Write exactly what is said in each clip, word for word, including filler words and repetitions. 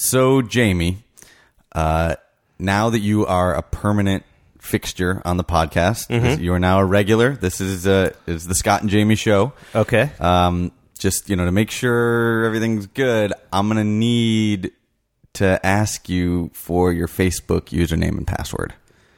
So, Jamie, uh, now that you are a permanent fixture on the podcast, Mm-hmm. you are now a regular. This is uh, is the Scott and Jamie show. Okay. Um, just, you know, to make sure everything's good, I'm going to need to ask you for your Facebook username and password.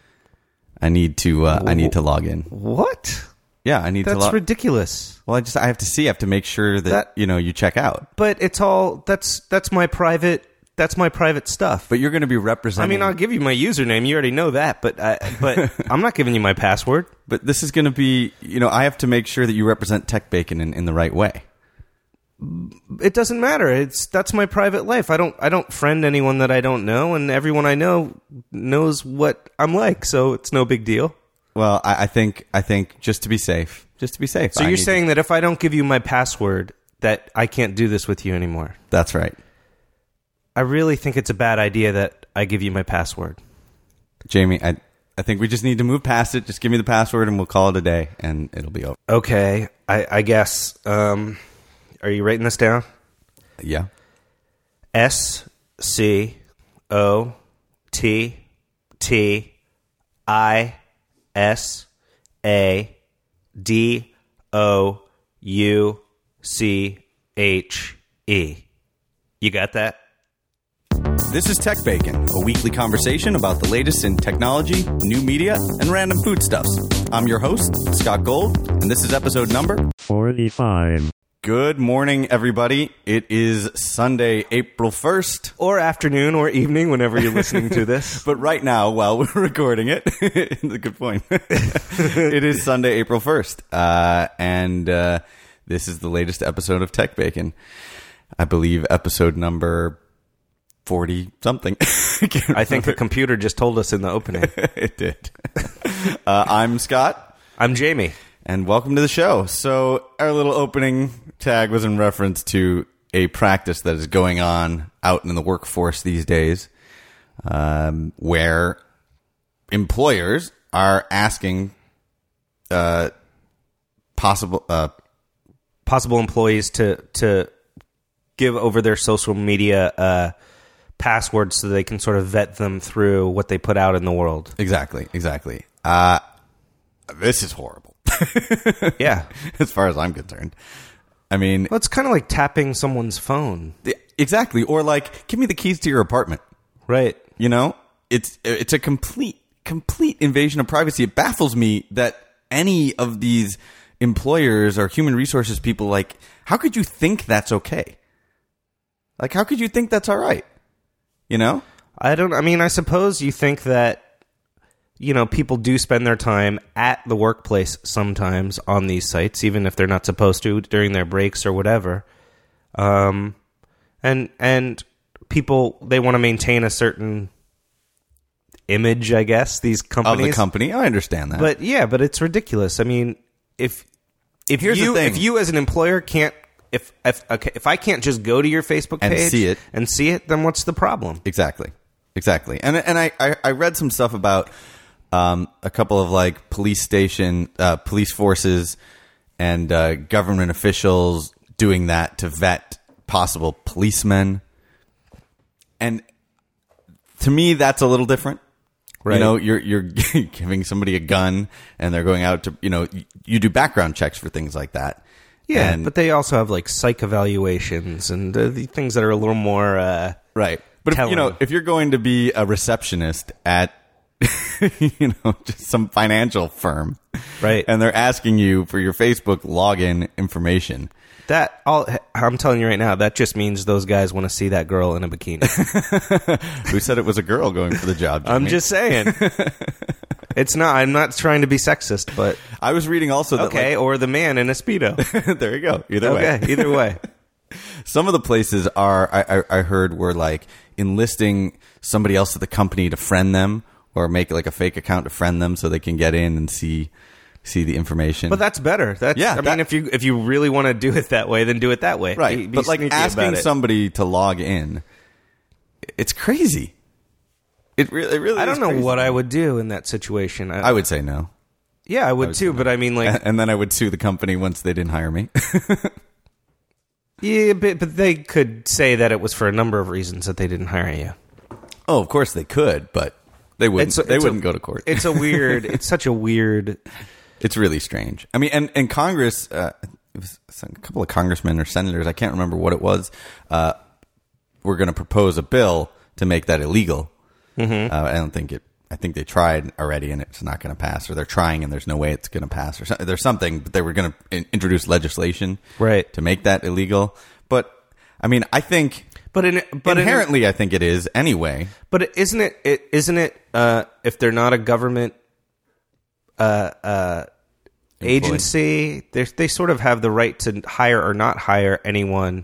I need to uh, I need to log in. What? Yeah, I need That's to log. ridiculous. Well, I just I have to see. I have to make sure that, That- you know you check out. But it's all that's that's my private that's my private stuff. But you're going to be I representing. mean, I'll give you my username. You already know that, but I, but I'm not giving you my password. But this is going to be, you know, I have to make sure that you represent Tech Bacon in, in the right way. It doesn't matter. It's that's my private life. I don't I don't friend anyone that I don't know, and everyone I know knows what I'm like, so it's no big deal. Well, I, I think I think just to be safe, just to be safe. So I you're need saying that if I don't give you my password, that I can't do this with you anymore? to- that's right, I really think it's a bad idea that I give you my password. Jamie. I I think we just need to move past it. Just give me the password, and we'll call it a day, and it'll be over. Okay, I, I guess. Um, are you writing this down? Yeah. S C O T T I S A D O U C H E. You got that? This is Tech Bacon, a weekly conversation about the latest in technology, new media, and random foodstuffs. I'm your host, Scott Gold, and this is episode number forty-five. Good morning, everybody. It is Sunday, April first. Or afternoon or evening, whenever you're listening to this. But right now, while we're recording it, it's a good point. It is Sunday, April first. Uh, and uh, this is the latest episode of Tech Bacon. I believe episode number forty-something. I think the computer just told us in the opening. It did. Uh, I'm Scott. I'm Jamie. And welcome to the show. So our little opening tag was in reference to a practice that is going on out in the workforce these days, um, where employers are asking uh, possible uh, Possible employees to, to give over their social media uh, passwords so they can sort of vet them through what they put out in the world. exactly, exactly. Uh, this is horrible. Yeah. As far as I'm concerned. I mean, Well, it's kind of like tapping someone's phone. exactly. Or like, give me the keys to your apartment. Right. You know, it's it's a complete complete invasion of privacy. It baffles me that any of these employers or human resources people, like, how could you think that's okay? Like, how could you think that's all right? You know? I don't, I mean, I suppose you think that, you know, people do spend their time at the workplace sometimes on these sites, even if they're not supposed to during their breaks or whatever. Um, and, and people, they want to maintain a certain image, I guess, these companies. Of the company. I understand that. But yeah, but it's ridiculous. I mean, if, if Here's the you, thing. if you as an employer can't, if, if, okay, if I can't just go to your Facebook And page see it. and see it, then what's the problem? Exactly. Exactly. And and I, I, I read some stuff about um, a couple of like police station, uh, police forces and uh, government officials doing that to vet possible policemen. And to me, that's a little different. Right. You know, you're you're giving somebody a gun and they're going out to, you know, you, you do background checks for things like that. Yeah, And- but they also have like psych evaluations and uh, the things that are a little more uh, right. But if, you know, telling. if you're going to be a receptionist at, you know, just some financial firm, right. and they're asking you for your Facebook login information, That all I'm telling you right now, that just means those guys want to see that girl in a bikini. who said it was a girl going for the job? I'm Jimmy? just saying. It's not. I'm not trying to be sexist, but I was reading also that okay. Or the man in a speedo. like, there you go. Either way, Okay, either way. some of the places are I, I, I heard were like enlisting somebody else at the company to friend them or make like a fake account to friend them so they can get in and see see the information. But that's better. That's, Yeah, I that- mean, if you if you really want to do it that way, then do it that way. right. Be- be but like sneaky about asking it. somebody to log in, it's crazy. It really, it really. I don't is know crazy. what I would do in that situation. I, I would say no, yeah, I would too. But I mean, like, and then I would sue the company once they didn't hire me. Yeah, but, but they could say that it was for a number of reasons that they didn't hire you. Oh, of course they could, but they wouldn't. It's a- they it's a- wouldn't go to court. It's a weird. It's such a weird. It's really strange. I mean, and, and Congress, uh, it was a couple of congressmen or senators, I can't remember what it was, uh, were going to propose a bill to make that illegal. Mm-hmm. Uh, I don't think it, I think they tried already and it's not going to pass, or they're trying and there's no way it's going to pass, or so, there's something, but they were going to introduce legislation Right. to make that illegal. But, I mean, I think, But in, but inherently, I think it is anyway. But isn't it? it isn't it? Uh, if they're not a government uh, uh, agency, they they sort of have the right to hire or not hire anyone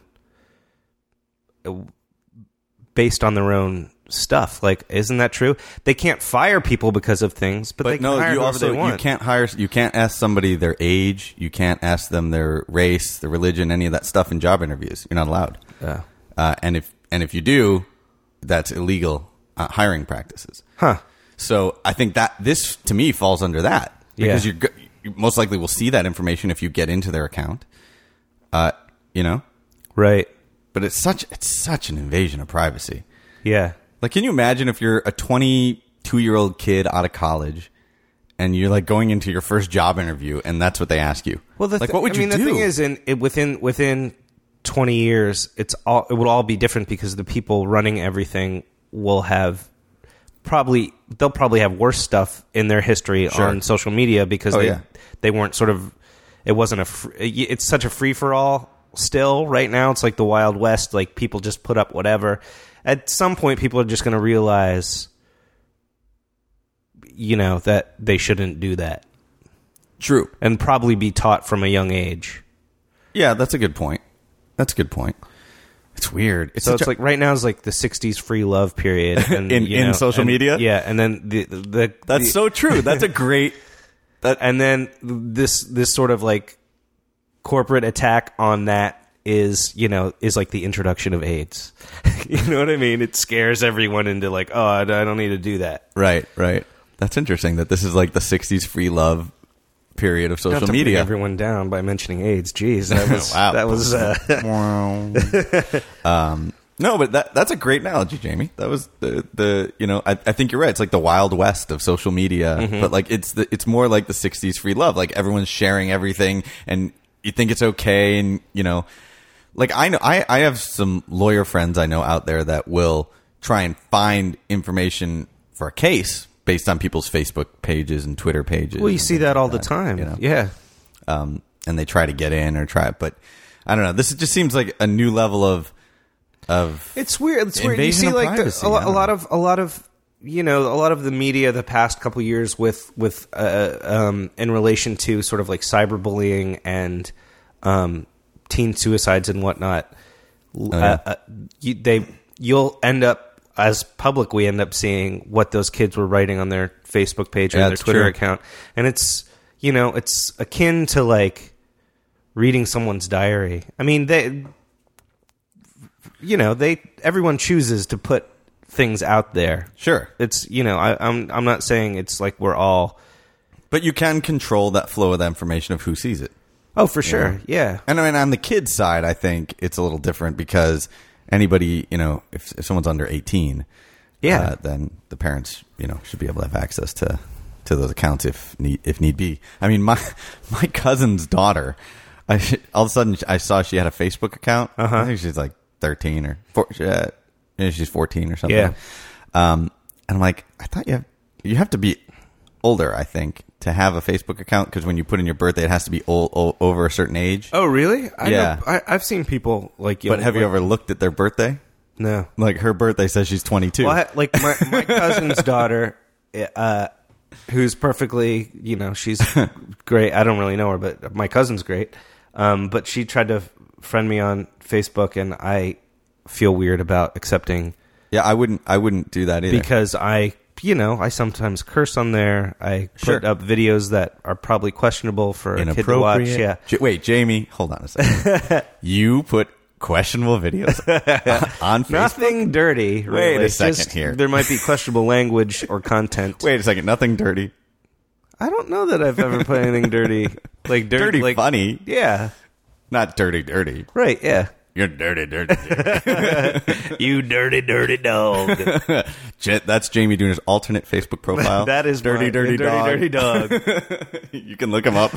based on their own stuff. Like, isn't that true? They can't fire people because of things, but, But they can no, hire you whoever also they want. you can't hire. You can't ask somebody their age. You can't ask them their race, their religion, any of that stuff in job interviews. You're not allowed. Yeah. Uh, and if and if you do, that's illegal uh, hiring practices. Huh. So I think that this to me falls under that because Yeah. you're, go- you most likely will see that information if you get into their account. Uh, you know, Right. but it's such it's such an invasion of privacy. Yeah. Like, can you imagine if you're a twenty-two year old kid out of college and you're like going into your first job interview and that's what they ask you? Well, the like, th- what would I you mean, do? the thing is, in it, within within twenty years, it's all it will all be different because the people running everything will have probably they'll probably have worse stuff in their history Sure. on social media because Oh, they yeah. they weren't sort of it wasn't a fr- it's such a free for all still right now. It's like the Wild West. Like, people just put up whatever. At some point, people are just going to realize, you know, that they shouldn't do that. True. And probably be taught from a young age. Yeah, that's a good point. That's a good point. It's weird. It's So such it's a- like right now is like the sixties free love period and, In- you in know, social and- media? Yeah, and then the the that's the- so true. That's a great. That and then this this sort of like corporate attack on that is, you know, is like the introduction of AIDS. You know what I mean? It scares everyone into like, oh, I I don't need to do that. right, right. That's interesting. That this is like the sixties free love period of Not social to bring media. everyone down by mentioning AIDS. Jeez, that was Wow. that was. Uh, um, no, but that that's a great analogy, Jamie. That was the the you know I, I think you're right. It's like the Wild West of social media, Mm-hmm. but like it's the it's more like the sixties free love. Like, everyone's sharing everything, and you think it's okay, and you know, like I know I I have some lawyer friends I know out there that will try and find information for a case based on people's Facebook pages and Twitter pages. well, you and see things that like all the time. you know? Yeah. um, and they try to get in or try it, but I don't know. This just seems like a new level of of It's weird. It's weird. You invasion see, of like the, privacy. a, lo- I a don't lot know. of a lot of you know a lot of the media the past couple years with with uh, um, in relation to sort of like cyberbullying and um, teen suicides and whatnot. Oh, yeah. uh, uh, you, they you'll end up as public. We end up seeing what those kids were writing on their Facebook page or Yeah, their it's Twitter true. account, and it's you know it's akin to like reading someone's diary. I mean, they. You know, they everyone chooses to put things out there. Sure, It's you know, I, I'm I'm not saying it's like we're all. but you can control that flow of that information of who sees it. Oh, for sure, yeah. And I mean, on the kids' side, I think it's a little different because anybody, you know, if, if someone's under eighteen, Yeah. uh, then the parents, you know, should be able to have access to to those accounts if need if need be. I mean, my my cousin's daughter, I all of a sudden I saw she had a Facebook account. Uh-huh. I think she's like thirteen or four, uh, maybe she's fourteen or something. Yeah. Um, and I'm like, I thought you have you have to be older, I think, to have a Facebook account because when you put in your birthday, it has to be old, old, over a certain age. Oh, really? I Yeah. know, I, I've seen people like. But have you ever looked at their birthday? No. Like, her birthday says she's twenty-two. Well, I, like my my cousin's daughter, uh, who's perfectly, you know, she's great. I don't really know her, but my cousin's great. Um, but she tried to friend me on Facebook, and I feel weird about accepting Yeah, I wouldn't. I wouldn't do that either. because I, you know, I sometimes curse on there. I put Sure. up videos that are probably questionable for a kid to watch. Inappropriate. Yeah. J- wait, Jamie, hold on a second. You put questionable videos on Facebook? Nothing dirty. Wait Really. a second Just, here. There might be questionable language or content. Wait a second. Nothing dirty. I don't know that I've ever put anything dirty. Like dirty, Dirty like, funny. Yeah. Not dirty dirty. Right. Yeah. You're dirty, dirty, dirty. You dirty, dirty dog. Ja- That's Jamie Dooner's alternate Facebook profile. That is dirty, my- dirty, dirty, dog. dirty dog. You can look him up.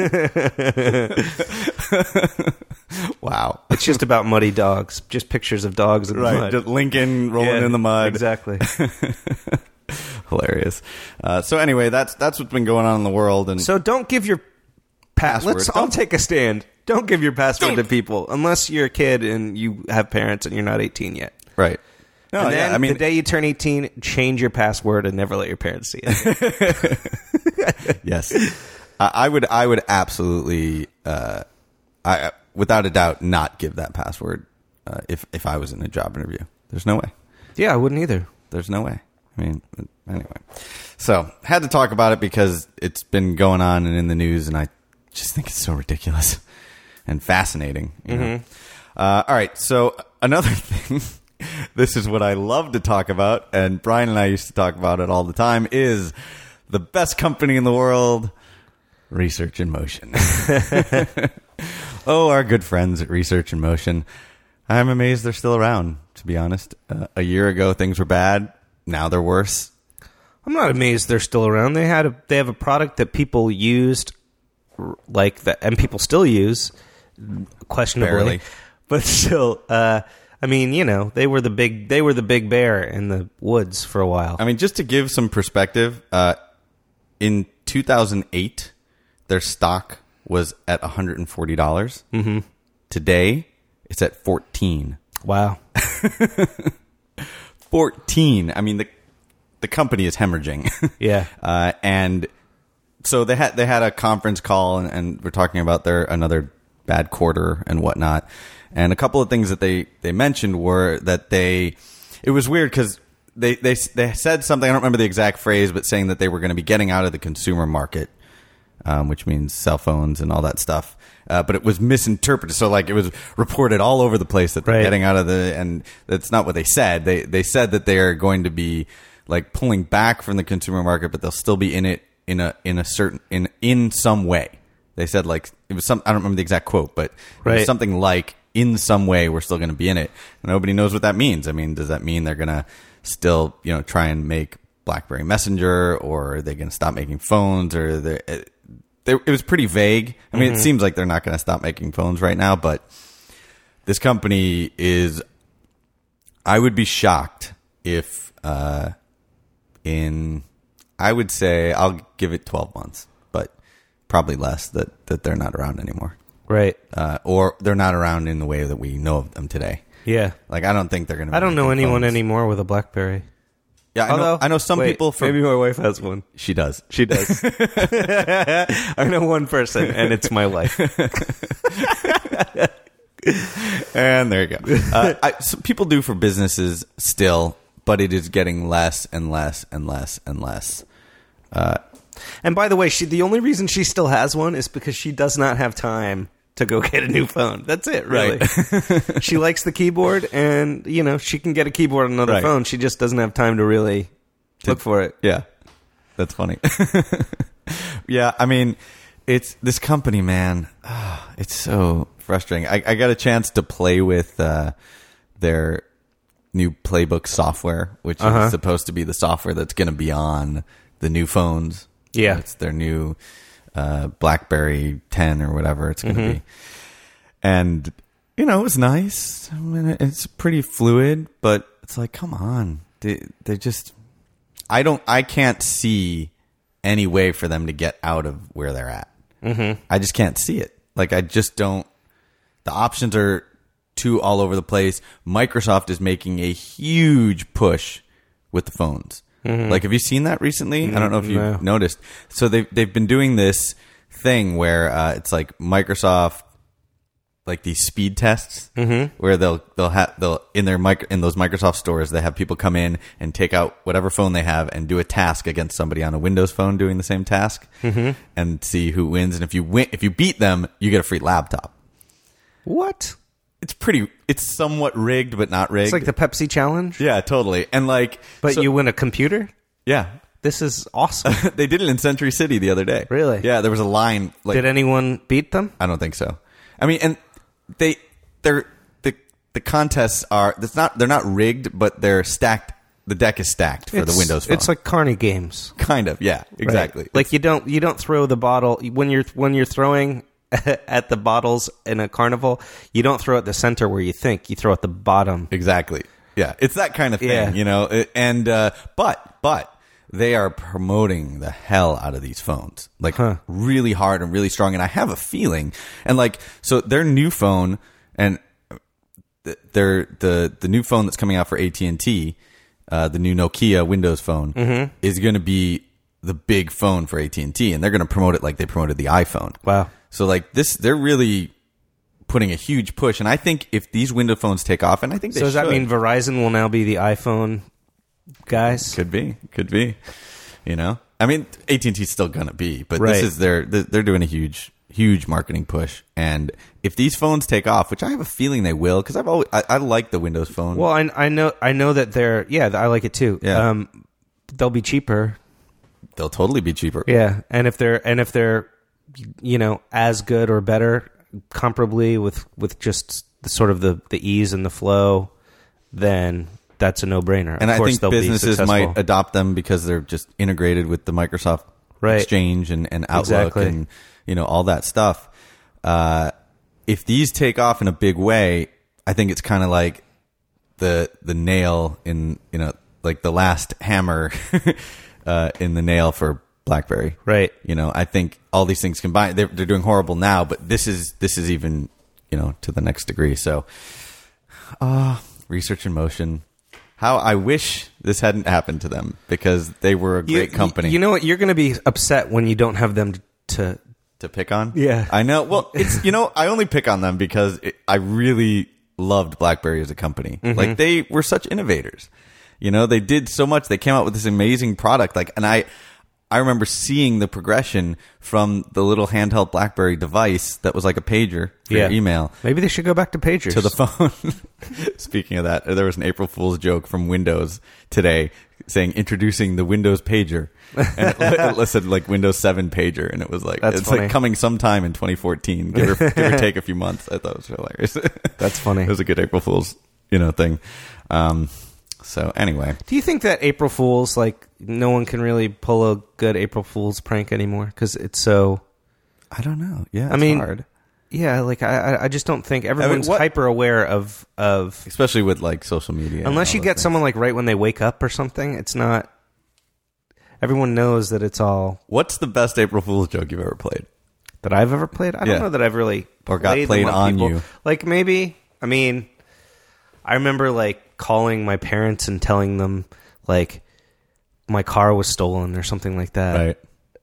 Wow. It's just about muddy dogs. Just pictures of dogs in the Right. mud. Just Lincoln rolling Yeah, in the mud. Exactly. Hilarious. Uh, so anyway, that's that's what's been going on in the world. And So don't give your pa- Password. Let's. I'll Don't- take a stand. Don't give your password Don't. to people unless you're a kid and you have parents and you're not eighteen yet. right. No, and then yeah. I mean, the day you turn eighteen, change your password and never let your parents see it. yes. I, I would. I would absolutely. Uh, I without a doubt not give that password uh, if if I was in a job interview. There's no way. Yeah, I wouldn't either. There's no way. I mean, anyway. So, had to talk about it because it's been going on and in the news, and I just think it's so ridiculous and fascinating. You know? Uh, all right, so another thing, this is what I love to talk about, and Brian and I used to talk about it all the time, is the best company in the world, Research in Motion. Oh, our good friends at Research in Motion. I'm amazed they're still around, to be honest. Uh, a year ago, things were bad. Now they're worse. I'm not amazed they're still around. They had a they have a product that people used, r- like that, and people still use, questionably, Barely. but still. Uh, I mean, you know, they were the big they were the big bear in the woods for a while. I mean, just to give some perspective, uh, in two thousand eight, their stock was at one hundred forty dollars. Mm-hmm. Today, it's at fourteen. Wow. fourteen. I mean, the the company is hemorrhaging. Yeah. Uh, and so they had they had a conference call, and, and we're talking about their another bad quarter and whatnot. And a couple of things that they, they mentioned were that they it was weird because they, they they said something, I don't remember the exact phrase, but saying that they were going to be getting out of the consumer market, um, which means cell phones and all that stuff. Uh, but it was misinterpreted. So, like, it was reported all over the place that they're Right. getting out of the, and that's not what they said. They they said that they are going to be like pulling back from the consumer market, but they'll still be in it in a in a certain in in some way. They said like it was some I don't remember the exact quote, but it Right. was something like in some way we're still going to be in it. And nobody knows what that means. I mean, does that mean they're going to still, you know, try and make BlackBerry Messenger, or are they going to stop making phones, or they They, it was pretty vague. I mean, mm-hmm. It seems like they're not going to stop making phones right now, but this company is, I would be shocked if uh, in, I would say, I'll give it twelve months, but probably less, that, that they're not around anymore. Right. Uh, or they're not around in the way that we know of them today. Yeah. Like, I don't think they're going to be I don't know making anyone phones. anymore with a BlackBerry. Yeah, I Although, know, I know some wait, people from... Maybe my wife has one. She does. She does. I know one person, and it's my wife. And there you go. Uh, I, so people do for businesses still, but it is getting less and less and less and less. Uh, and by the way, she the only reason she still has one is because she does not have time to go get a new phone. That's it, really. Right. She likes the keyboard, and, you know, she can get a keyboard on another right. phone. She just doesn't have time to really to, look for it. Yeah. That's funny. Yeah, I mean, it's this company, man. Oh, it's so frustrating. I, I got a chance to play with uh, their new Playbook software, which uh-huh. is supposed to be the software that's going to be on the new phones. Yeah. It's their new uh, BlackBerry ten or whatever it's going to mm-hmm. be. And, you know, it was nice. I mean, it's pretty fluid, but it's like, come on. They, they just... I don't. I can't see any way for them to get out of where they're at. Mm-hmm. I just can't see it. Like, I just don't. The options are too all over the place. Microsoft is making a huge push with the phones. Mm-hmm. Like, have you seen that recently? Mm-hmm. I don't know if you've no. noticed. So they've they've been doing this thing where uh, it's like Microsoft. Like these speed tests, mm-hmm. where they'll they'll have they'll in their micro, in those Microsoft stores, they have people come in and take out whatever phone they have and do a task against somebody on a Windows phone doing the same task, mm-hmm. and see who wins. And if you win, if you beat them, you get a free laptop. What? It's pretty. It's somewhat rigged, but not rigged. It's like the Pepsi challenge. Yeah, totally. And like, but so, you win a computer. Yeah. This is awesome. They did it in Century City the other day. Really? Yeah. There was a line. Like, did anyone beat them? I don't think so. I mean, and. They, they're, the the contests are. It's not. They're not rigged, but they're stacked. The deck is stacked for It's- the Windows Phone. It's like carny games. kind of. Yeah. Exactly. Right. Like you don't you don't throw the bottle when you're when you're throwing at the bottles in a carnival. You don't throw at the center where you think. You throw at the bottom. Exactly. Yeah, it's that kind of thing, Yeah. you know. It- And uh, but but they are promoting the hell out of these phones, like Huh. really hard and really strong. And I have a feeling, and like so, their new phone and th- their the the new phone that's coming out for A T and T, uh, the new Nokia Windows Phone, Mm-hmm. is going to be the big phone for A T and T, and they're going to promote it like they promoted the iPhone. Wow. So like this, they're really putting a huge push, and I think if these Windows phones take off, and I think they So does that should. mean Verizon will now be the iPhone guys? Could be, could be. You know, I mean, A T and T's still gonna be, but Right. this is their they're doing a huge, huge marketing push. And if these phones take off, which I have a feeling they will, because I've always I, I like the Windows Phone. Well, I, I know I know that they're yeah I like it too. Yeah. Um, they'll be cheaper. They'll totally be cheaper. Yeah, and if they're and if they're you know as good or better comparably with with just the, sort of the the ease and the flow, then that's a no brainer. And of I course think they'll be businesses successful. might adopt them because they're just integrated with the Microsoft Right. Exchange and, and Outlook Exactly. and you know all that stuff. Uh, if these take off in a big way, I think it's kind of like the the nail in you know like the last hammer uh, in the nail for BlackBerry. Right. You know, I think all these things combined, they're, they're doing horrible now, but this is this is even you know to the next degree. So, uh, research in motion. How I wish this hadn't happened to them because they were a great You- company You know what? You're going to be upset when you don't have them to. to pick on. Yeah. I know. Well, it's you know I only pick on them because it, I really loved BlackBerry as a company. Mm-hmm. Like they were such innovators. You know, they did so much. They came out with this amazing product. Like, and I, I remember seeing the progression from the little handheld BlackBerry device that was like a pager for your email Maybe they should go back to pagers. to the phone. Speaking of that, there was an April Fool's joke from Windows today saying introducing the Windows pager, and it, it listed like Windows seven pager, and it was like That's it's funny. like coming sometime in twenty fourteen, give or, give or take a few months. I thought it was hilarious. That's funny. It was a good April Fool's you know thing. Um, so anyway, Do you think that April Fools, like, no one can really pull a good April Fool's prank anymore? Because it's so... I don't know. Yeah, it's I mean, hard, yeah, like, I, I- I just don't think everyone's what- hyper aware of... of especially with like social media. and unless all you those get things. someone, like, right when they wake up or something, it's not... Everyone knows that it's all... What's the best April Fool's joke you've ever played? That I've ever played? I don't Yeah. know that I've really... Or got them played on people. you. Like, maybe... I mean... I remember, like, calling my parents and telling them, like, my car was stolen or something like that. Right.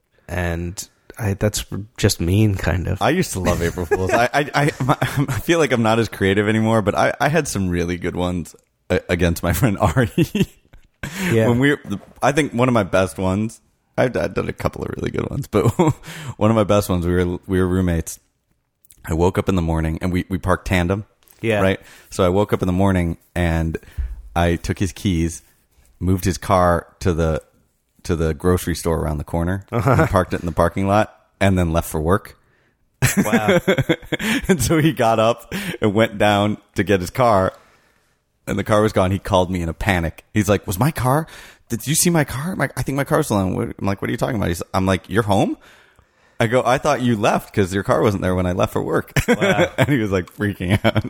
And I, that's just mean, kind of. I used to love April Fools. I, I, I, I feel like I'm not as creative anymore, but I, I had some really good ones uh, against my friend Ari. Yeah. When we, were, I think one of my best ones. I've, I've done a couple of really good ones, but one of my best ones. We were we were roommates. I woke up in the morning and we we parked tandem. Yeah. Right. So I woke up in the morning and I took his keys, moved his car to the to the grocery store around the corner, and parked it in the parking lot, and then left for work. Wow. And so he got up and went down to get his car, and the car was gone. He called me in a panic. He's like, "Was my car? Did you see my car? I'm like, I think my car's still on." I'm like, "What are you talking about?" He's, I'm like, "You're home?" I go, "I thought you left because your car wasn't there when I left for work." Wow. And he was like freaking out.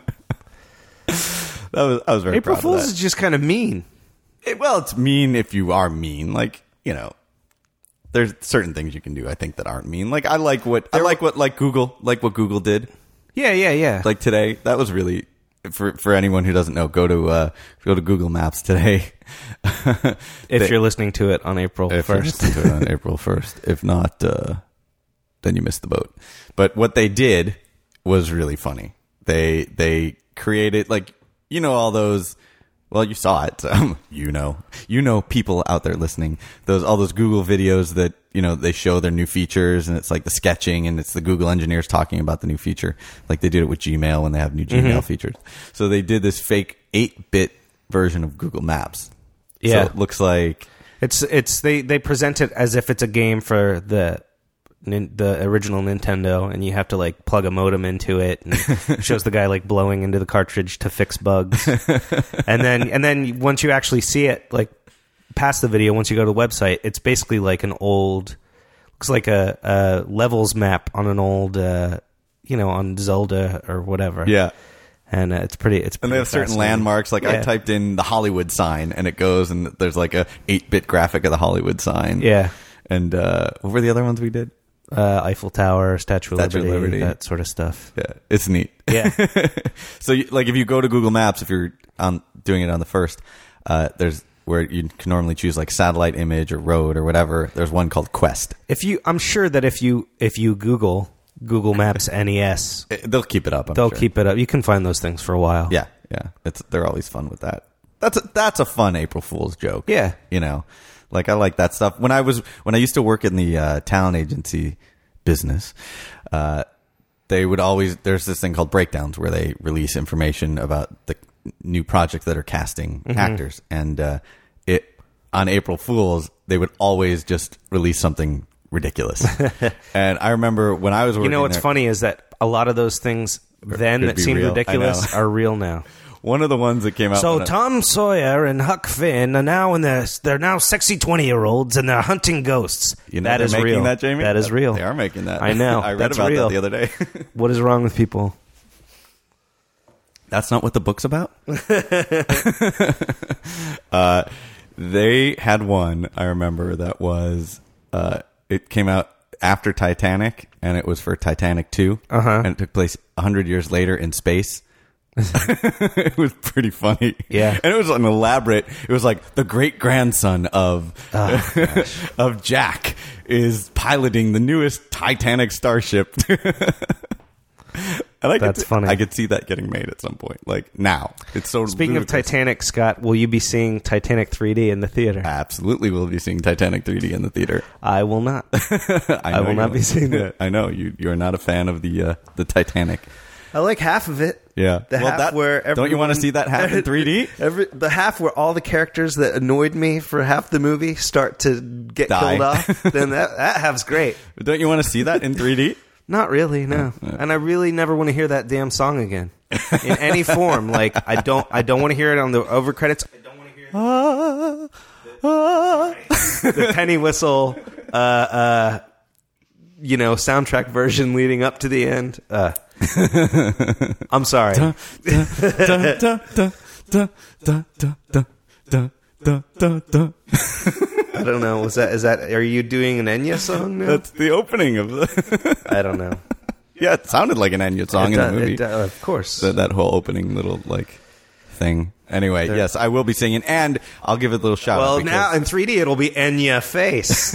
That was I was very April proud Fools of is that. just kind of mean. It, well, it's mean if you are mean. Like, you know, there's certain things you can do. I think that aren't mean. Like I like what I like what like Google like what Google did. Yeah, yeah, yeah. Like today, that was really for for anyone who doesn't know. Go to uh, go to Google Maps today. if they- you're listening to it on April if you're first. listening to it on April first. If not, uh, then you missed the boat. But what they did was really funny. They they created like you know all those. Well, you saw it. So you know, you know, people out there listening. Those all those Google videos that you know they show their new features, and it's like the sketching, and it's the Google engineers talking about the new feature. Like they did it with Gmail when they have new Gmail Mm-hmm. features. So they did this fake eight bit version of Google Maps. Yeah. So it looks like It's it's they they present it as if it's a game for the nin- the original Nintendo, and you have to like plug a modem into it, and it shows the guy like blowing into the cartridge to fix bugs. and then and then once you actually see it, like past the video, once you go to the website, it's basically like an old, looks like a, a levels map on an old, uh, you know, on Zelda or whatever. Yeah. And uh, it's pretty. It's and pretty they have certain landmarks. Like yeah. I typed in the Hollywood sign, and it goes, and there's like a eight bit graphic of the Hollywood sign. Yeah. And uh, what were the other ones we did? Uh, Eiffel Tower, Statue of Statue of Liberty, Liberty. that sort of stuff. Yeah, it's neat. Yeah. So, you, like, if you go to Google Maps, if you're on doing it on the first, uh, there's where you can normally choose like satellite image or road or whatever. There's one called Quest. If you, I'm sure that if you if you Google Google Maps N E S, It- they'll keep it up. I'm they'll sure. keep it up. You can find those things for a while. Yeah, yeah. It's they're always fun with that. That's a, that's a fun April Fool's joke. Yeah. You know, like I like that stuff. When I was when I used to work in the uh, talent agency business, uh, they would always there's this thing called breakdowns where they release information about the new projects that are casting Mm-hmm. actors, and uh, it on April Fools they would always just release something ridiculous. And I remember when I was working You know what's there, funny is that a lot of those things then could that be seemed real. I ridiculous know. are real now. one of the ones that came out. So when I- Tom Sawyer and Huck Finn are now in their they're now sexy twenty year olds and they're hunting ghosts. You know that they're is making real. that, Jamie? That is real. They are making that. I know. I read That's about real. that the other day. What is wrong with people? That's not what the book's about. uh, they had one, I remember, that was, uh, it came out after Titanic, and it was for Titanic two, Uh-huh. and it took place one hundred years later in space. It was pretty funny. Yeah. And it was an elaborate, it was like the great-grandson of, Oh, of Jack is piloting the newest Titanic starship. And I That's could, funny. I could see that getting made at some point. Like now, it's so. Speaking of ludicrous. Titanic, Scott, will you be seeing Titanic three D in the theater? Absolutely, we'll be seeing Titanic three D in the theater. I will not. I, I will you not won't. be seeing that. I know you. You are not a fan of the uh, the Titanic. I like half of it. Yeah. The Well, half that- where don't you want to everyone- see that half in three D? Every, the half where all the characters that annoyed me for half the movie start to get Die. killed off. Then that that half's great. Don't you want to see that in three D? Not really, no. And I really never want to hear that damn song again in any form. Like I don't, I don't want to hear it on the over credits. I don't want to hear it. Ah, ah. The penny whistle, uh, uh, you know, soundtrack version leading up to the end. Uh, I'm sorry. Da, da, da, da, da, da, da, da, da, da, da. I don't know. Was that is that? Are you doing an Enya song now? That's the opening of the. I don't know. Yeah, it sounded like an Enya song It in does- the movie. it does, of course. that, that whole opening little like thing. Anyway, There- yes, I will be singing, and I'll give it a little shout out. Well, because- now in three D it'll be Enya face.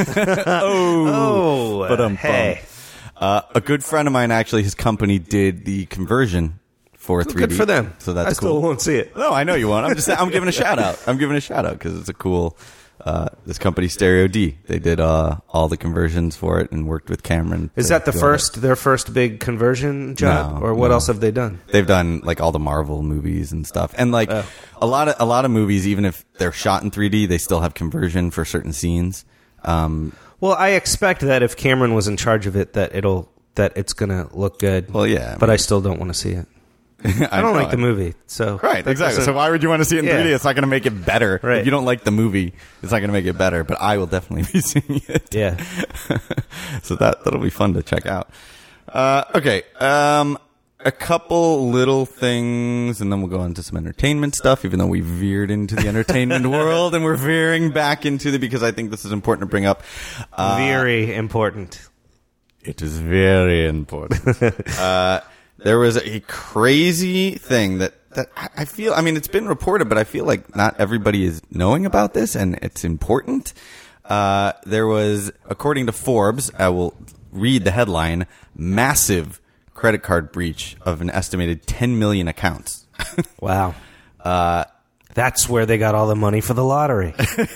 oh, oh, but um, hey. uh, a good friend of mine actually, his company did the conversion for three D. Good for them. So that's I still cool. won't see it. No, I know you won't. I'm just I'm giving a shout out. I'm giving a shout out because it's a cool. Uh, this company, Stereo D, they did uh, all the conversions for it and worked with Cameron. Is to that the do all first, their first big conversion job, No, or what no. else have they done? They've done like all the Marvel movies and stuff, and like Oh. a lot of a lot of movies, even if they're shot in three D, they still have conversion for certain scenes. Um, Well, I expect that if Cameron was in charge of it, that it'll that it's gonna look good. well, yeah, But I still don't want to see it. I don't know. like the movie, so Right, that exactly. doesn't- So why would you want to see it in Yeah. three D? It's not going to make it better. Right. If you don't like the movie, it's not going to make it better. But I will definitely be seeing it. Yeah. So that that'll be fun to check out. Uh, okay, um, a couple little things, and then we'll go into some entertainment stuff. Even though we veered into the entertainment world, and we're veering back into the because I think this is important to bring up. Uh, Very important. It is very important. uh, there was a crazy thing that, that I feel, I mean, it's been reported, but I feel like not everybody is knowing about this, and it's important. Uh, there was, according to Forbes, I will read the headline, massive credit card breach of an estimated ten million accounts. Wow. Uh, That's where they got all the money for the lottery.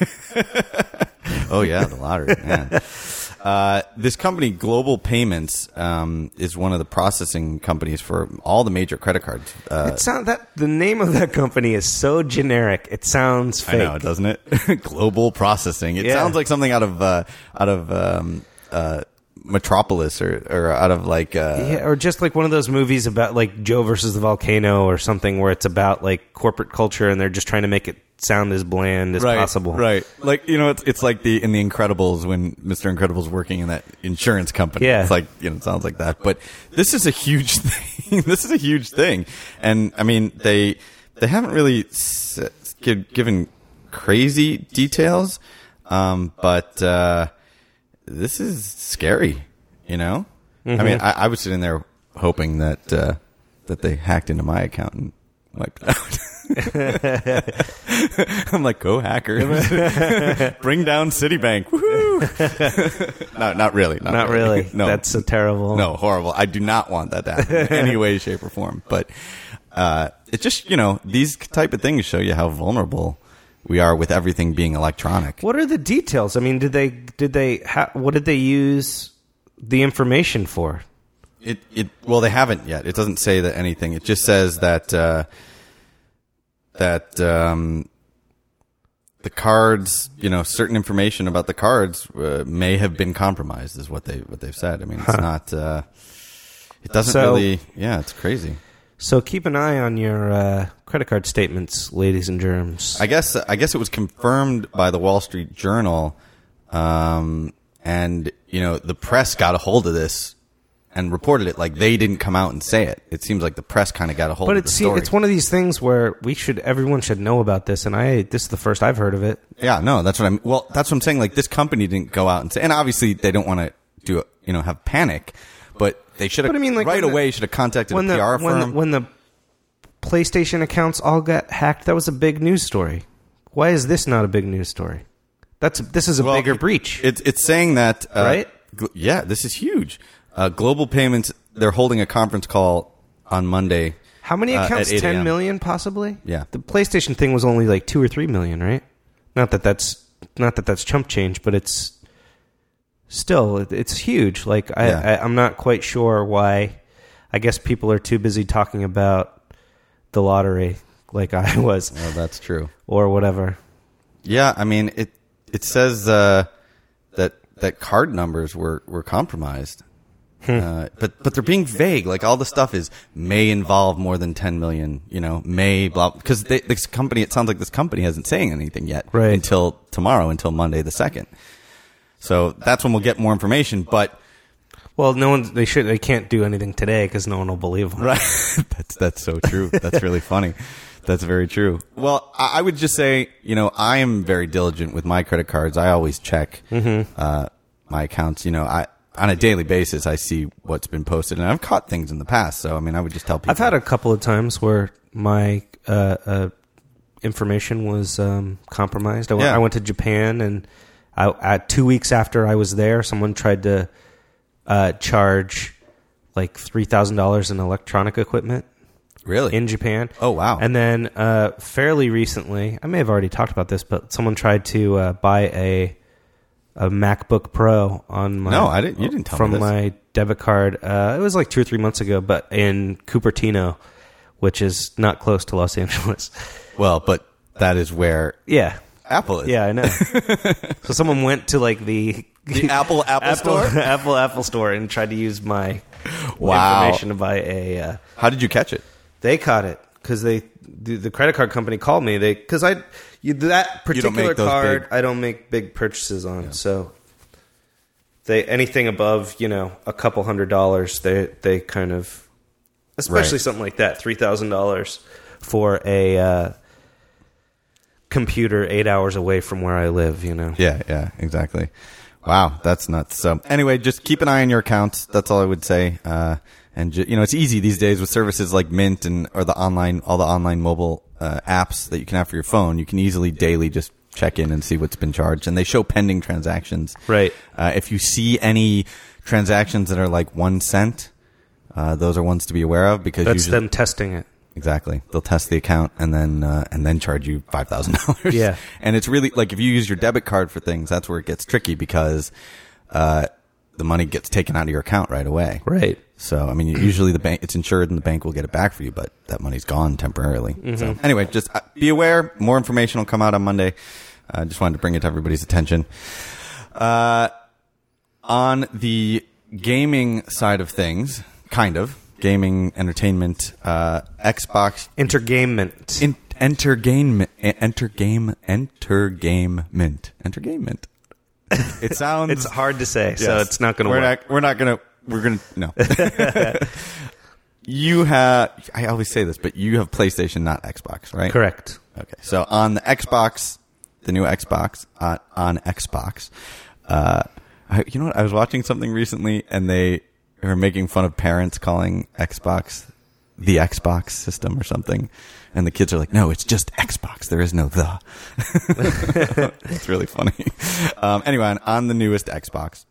Oh, yeah, the lottery, man. Uh, this company, Global Payments, um, is one of the processing companies for all the major credit cards. Uh, It sound that the name of that company is so generic. It sounds I fake. know, doesn't it? Global Processing. It Yeah. sounds like something out of uh, out of um, uh, Metropolis or, or out of like uh, yeah, or just like one of those movies about like Joe versus the volcano or something where it's about like corporate culture and they're just trying to make it sound as bland as right, possible. Right. Like, you know, it's it's like the in The Incredibles when Mister Incredible's working in that insurance company. Yeah. It's like, you know, it sounds like that. But this is a huge thing. This is a huge thing. And I mean, they they haven't really s- give, given crazy details, um, but uh, this is scary, you know? Mm-hmm. I mean, I, I was sitting there hoping that uh, that they hacked into my account and wiped it out. I'm like, go hackers. Bring down Citibank. Woohoo! no, not really. Not, Not really. No. That's a terrible. No, horrible. I do not want that to happen in any way, shape, or form. But uh, it just, you know, these type of things show you how vulnerable we are with everything being electronic. What are the details? I mean, did they, did they, ha- what did they use the information for? It, it, well, they haven't yet. It doesn't say that anything. It just says that, uh, that, um, the cards, you know, certain information about the cards uh, may have been compromised is what they, what they've said. I mean, it's huh. not, uh, it doesn't so, really, yeah, it's crazy. So keep an eye on your uh, credit card statements, ladies and germs. I guess I guess it was confirmed by the Wall Street Journal, um, and you know the press got a hold of this and reported it. Like they didn't come out and say it. It seems like the press kind of got a hold but of the it's, story. It's one of these things where we should everyone should know about this, and I this is the first I've heard of it. Yeah, no, that's what I'm. Well, that's what I'm saying. Like this company didn't go out and say, and obviously they don't want to do it, you know, have panic, but they should have. I mean, like right the, away should have contacted a the, P R when firm. The, when the PlayStation accounts all got hacked, that was a big news story. Why is this not a big news story? That's this is a well, bigger breach. It's it's saying that uh, right? Gl- yeah, this is huge. Uh, Global Payments. They're holding a conference call on Monday. How many accounts? Uh, Ten million, possibly. Yeah. The PlayStation thing was only like two or three million, right? Not that that's not that that's chump change, but it's still it's huge. Like I, yeah. I I'm not quite sure why. I guess people are too busy talking about the lottery, like I was. Well, that's true. Or whatever. Yeah, I mean it. It says uh, that that card numbers were were compromised, uh, but but they're being vague. Like all the stuff is may involve more than ten million. You know, may blah because this company. It sounds like this company hasn't saying anything yet right. until tomorrow, until Monday the second. So that's when we'll get more information. But well, no one they should they can't do anything today because no one will believe them. Right. that's that's so true. That's really funny. That's very true. Well, I, I would just say, you know, I am very diligent with my credit cards. I always check mm-hmm. uh, my accounts. You know, I on a daily basis I see what's been posted, and I've caught things in the past. So I mean, I would just tell people. I've had a couple of times where my uh, uh, information was um, compromised. I went, yeah. I went to Japan, and I, at two weeks after I was there, someone tried to uh, charge like three thousand dollars in electronic equipment. Really? In Japan. Oh, wow. And then uh, fairly recently, I may have already talked about this, but someone tried to uh, buy a a MacBook Pro on my no, I didn't. You didn't tell from me this. my debit card. Uh, it was like two or three months ago, but in Cupertino, which is not close to Los Angeles. Well, but that is where yeah, Apple is. Yeah, I know. So someone went to like the the Apple Apple, Apple store, Apple Apple store, and tried to use my wow. information to buy a. Uh, How did you catch it? They caught it because they the, the credit card company called me. They because I you, that particular card big. I don't make big purchases on. Yeah. So they anything above you know a couple hundred dollars they they kind of especially right. something like that three thousand dollars for a uh, computer eight hours away from where I live. You know. Yeah. Yeah. Exactly. Wow, that's nuts. So anyway, just keep an eye on your accounts. That's all I would say. Uh, And, you know, it's easy these days with services like Mint and or the online, all the online mobile uh, apps that you can have for your phone. You can easily daily just check in and see what's been charged. And they show pending transactions. Right. Uh, if you see any transactions that are like one cent, uh, those are ones to be aware of because that's usually, them testing it. Exactly. They'll test the account and then uh, and then charge you five thousand dollars. Yeah. And it's really like if you use your debit card for things, that's where it gets tricky because uh, the money gets taken out of your account right away. Right. So, I mean, usually the bank, it's insured and the bank will get it back for you, but that money's gone temporarily. Mm-hmm. So, anyway, just be aware. More information will come out on Monday. I uh, just wanted to bring it to everybody's attention. Uh, on the gaming side of things, kind of gaming entertainment, uh, Xbox Intergamement. in, entergainment, entergame, entergainment, entergainment. It sounds. It's hard to say, so Yes. it's not going to We're work. not. We're not going to. We're going to no. You have. I always say this, but you have PlayStation, not Xbox, right? Correct. Okay, so on the Xbox, the new Xbox, uh, on Xbox, uh, I, you know what? I was watching something recently, and they were making fun of parents calling Xbox the Xbox system or something, and the kids are like, "No, it's just Xbox. There is no the." It's really funny. Um, anyway, on, on the newest Xbox,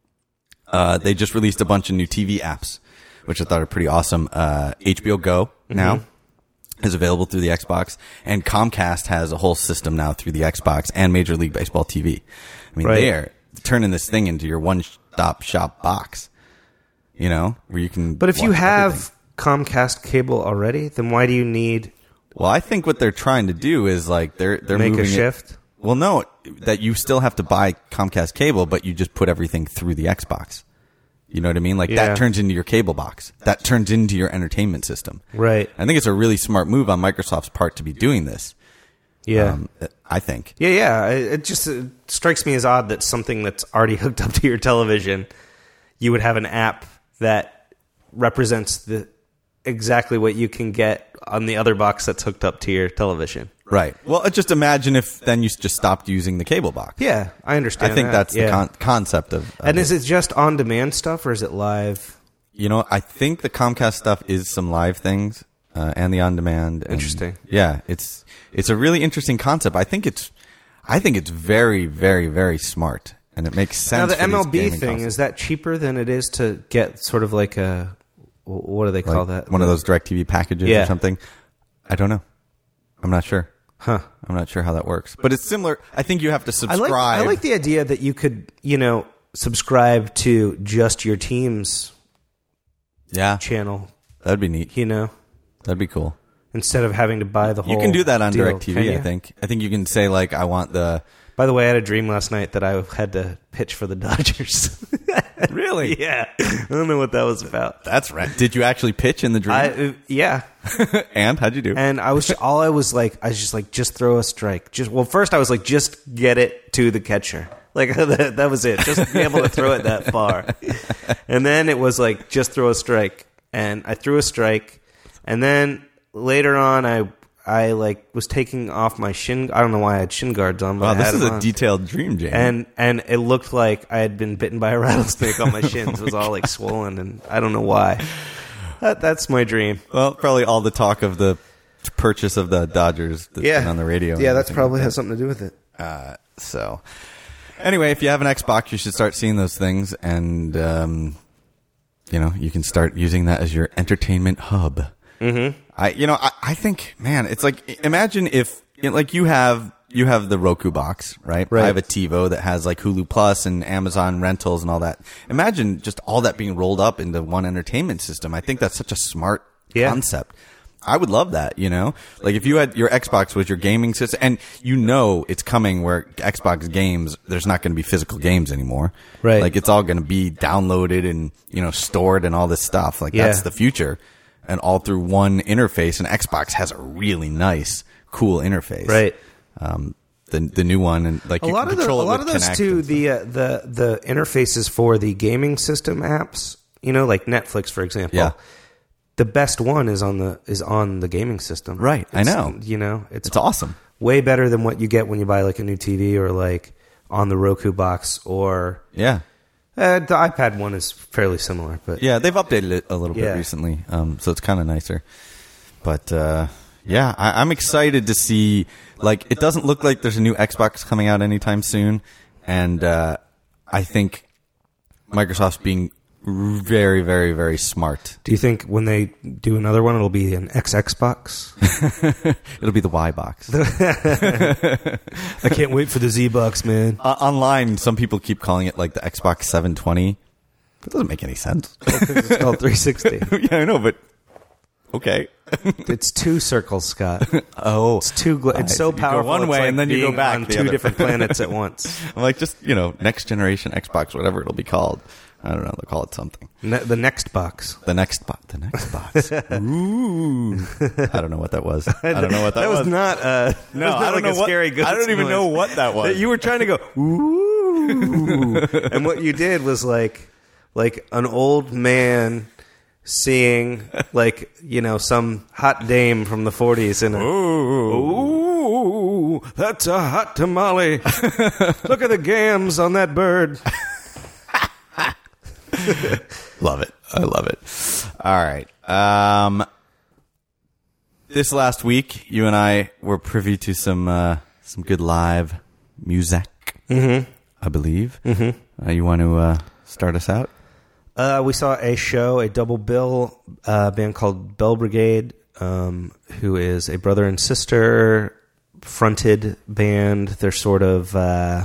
uh, they just released a bunch of new T V apps, which I thought are pretty awesome. Uh, H B O Go now. Mm-hmm. is available through the Xbox, and Comcast has a whole system now through the Xbox and Major League Baseball T V. I mean, Right. they're turning this thing into your one-stop shop box, you know, where you can. But if you watch have everything. Comcast cable already, then why do you need Well, I think what they're trying to do is like they're they're make moving a it- shift? well, no, that you still have to buy Comcast cable, but you just put everything through the Xbox. You know what I mean? Like Yeah. that turns into your cable box. That turns into your entertainment system. Right. I think it's a really smart move on Microsoft's part to be doing this. Yeah. Um, I think. Yeah, yeah. It it just it strikes me as odd that something that's already hooked up to your television, you would have an app that represents the exactly what you can get on the other box that's hooked up to your television. Right. Well, just imagine if then you just stopped using the cable box. Yeah, I understand. I think that. that's yeah. the con- concept of, of And it. is it just on demand stuff or is it live? You know, I think the Comcast stuff is some live things uh, and the on demand. and- Interesting. Yeah, it's it's a really interesting concept. I think it's I think it's very very very smart, and it makes sense. Now the for M L these B gaming thing, consoles. is that cheaper than it is to get sort of like a what do they call Like that? one of those DirecTV packages Yeah. or something. I don't know. I'm not sure. Huh. I'm not sure how that works, but it's similar. I think you have to I subscribe. like I like the idea that you could, you know, subscribe to just your team's yeah, channel, that'd be neat. you know, That'd be cool. instead of having to buy the whole You can do that on deal. DirecTV, Can you? I think. I think you can say, like, I want the... By the way, I had a dream last night that I had to pitch for the Dodgers. Really? Yeah. I don't know what that was about. That's right. Did you actually pitch in the dream? I uh, yeah. And how'd you do? And I was all I was like I was just like just throw a strike. Just well, first I was like just get it to the catcher. Like that, that was it. Just be able to throw it that far. And then it was like just throw a strike. And I threw a strike. And then later on I I like was taking off my shin I don't know why I had shin guards on, but Wow, I this had is them a on. detailed dream, Jamie. And and it looked like I had been bitten by a rattlesnake on my shins. It was all like swollen, and I don't know why. That, that's my dream. well, probably all the talk of the purchase of the Dodgers that's been on the radio. and Yeah, that's everything probably like has something to do with it. that. Uh, so, anyway, if you have an Xbox, you should start seeing those things, and um, you know, you can start using that as your entertainment hub. Mm-hmm. I, you know, I, I think, man, it's like, imagine if, you know, like, you have you have the Roku box, right? Right. I have a TiVo that has like Hulu Plus and Amazon rentals and all that. Imagine just all that being rolled up into one entertainment system. I think that's such a smart Yeah. concept. I would love that, you know? Like if you had your Xbox was your gaming system and you know it's coming where Xbox games, there's not going to be physical games anymore. Right. Like it's all going to be downloaded and, you know, stored and all this stuff. Like Yeah. that's the future. And all through one interface, and Xbox has a really nice, cool interface. Right. Um, the the new one and like A you lot can of the, a control it lot with of those Kinect too. and stuff. The uh, the the interfaces for the gaming system apps, you know, like Netflix, for example. Yeah. The best one is on the is on the gaming system. Right, I It's, know. You know, it's It's awesome. way better than what you get when you buy like a new T V or like on the Roku box or Yeah. uh, the iPad one is fairly similar. But Yeah, they've updated it a little Yeah. bit recently, um, so it's kind of nicer. But uh, yeah, I, I'm excited to see. Like, it doesn't look like there's a new Xbox coming out anytime soon, and uh, I think Microsoft's being very, very, very smart. do you think when they do another one, it'll be an X Xbox? It'll be the Y box. I can't wait for the Z box, man. uh, online, some people keep calling it like the Xbox seven twenty. That doesn't make any sense. It's called three sixty. Yeah, I know, but okay. It's two circles, Scott. Oh, It's two. Gl- it's so You go powerful. one it's way like and then you go being back on the two other. different planets at once. I'm like, just, you know, next generation Xbox, whatever it'll be called. I don't know. They'll call it something. Ne- the next box. The next box. The next box. Ooh. I don't know what that was. I don't know what that, that was. was. not. Uh, No, that was not I don't like know a what, scary ghost I don't even noise. know what that was. You were trying to go ooh, and what you did was like like an old man seeing like you know some hot dame from the forties in a ooh, that's a hot tamale. Look at the gams on that bird. Love it. I love it. All right. Um, this last week, you and I were privy to some uh, some good live music. Mm-hmm. I believe. Mm-hmm. Uh, you want to uh, start us out? Uh, we saw a show, a double bill, uh, band called Bell Brigade, um, who is a brother and sister fronted band. They're sort of uh,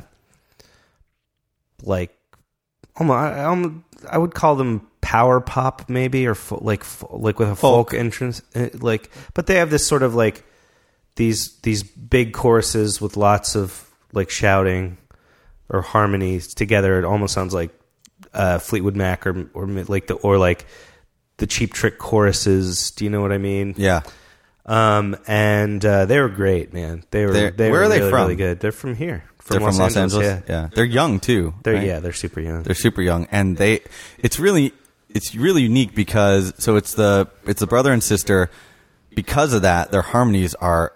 like, almost, I, um, I would call them power pop, maybe, or fo- like fo- like with a folk, folk entrance, uh, like. But they have this sort of like these these big choruses with lots of like shouting or harmonies together. It almost sounds like uh, Fleetwood Mac or or like the or like the Cheap Trick choruses. Do you know what I mean? Yeah. Um, and uh, they were great, man. They were. They're, they were were they really, from? really good. They're from here. From they're Los from Los Angeles. Angeles? Yeah. yeah, they're young too. They're right? yeah, they're super young. They're super young, and they. It's really, it's really unique because so it's the it's the brother and sister. Because of that, their harmonies are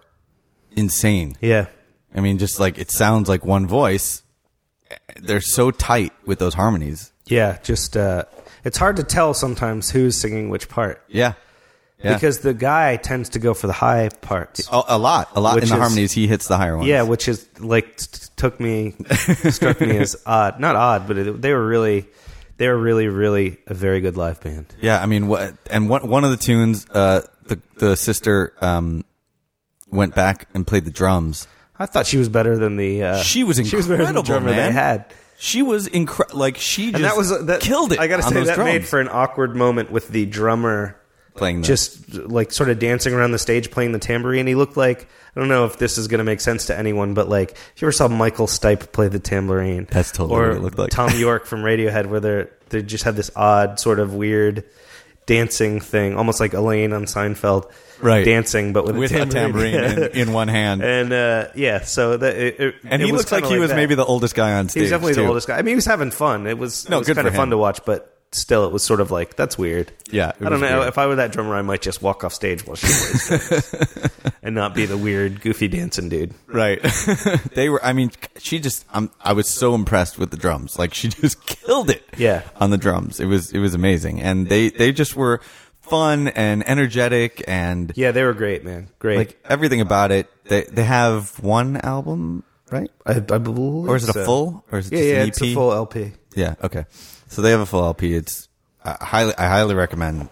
insane. Yeah, I mean, just like it sounds like one voice. They're so tight with those harmonies. Yeah, just uh, it's hard to tell sometimes who's singing which part. Yeah. Yeah. Because the guy tends to go for the high parts. A, a lot. A lot Which in the is, harmonies, he hits the higher ones. Yeah, which is like t- took me, struck me as odd. Not odd, but it, they were really, they were really, really a very good live band. Yeah, I mean, what, and one, one of the tunes, uh, the, the sister um, went back and played the drums. I thought she was better than the. Uh, she was incredible, she was better than the drummer man. they had. She was incredible. Like, she just and that was, that, killed it. I gotta on say, those that drums. made for an awkward moment with the drummer. Playing the, just like sort of dancing around the stage playing the tambourine. He looked like, I don't know if this is going to make sense to anyone, but like if you ever saw Michael Stipe play the tambourine, that's totally or what it looked like. Tom York from Radiohead, where they they just had this odd sort of weird dancing thing, almost like Elaine on Seinfeld, right? Dancing, but with, with a tambourine, a tambourine in, in one hand, and uh, yeah, so that it, it, and it he was looked like he like was that. maybe the oldest guy on stage. He was definitely too. the oldest guy. I mean, he was having fun. It was, no, it was good kind of for fun him. to watch, but. Still, it was sort of like, that's weird. Yeah. I don't know. Weird. If I were that drummer, I might just walk off stage while she plays drums and not be the weird, goofy dancing dude. Right. They were, I mean, she just, I'm, I was so impressed with the drums. Like, she just killed it Yeah. on the drums. It was, it was amazing. And they, they just were fun and energetic and. Yeah, they were great, man. Great. Like, everything about it. They, they have one album, right? I, I believe Or is it a so. full? Or is it Yeah, just yeah, an E P? it's a full L P. Yeah, okay. So they have a full L P. It's uh, highly, I highly recommend.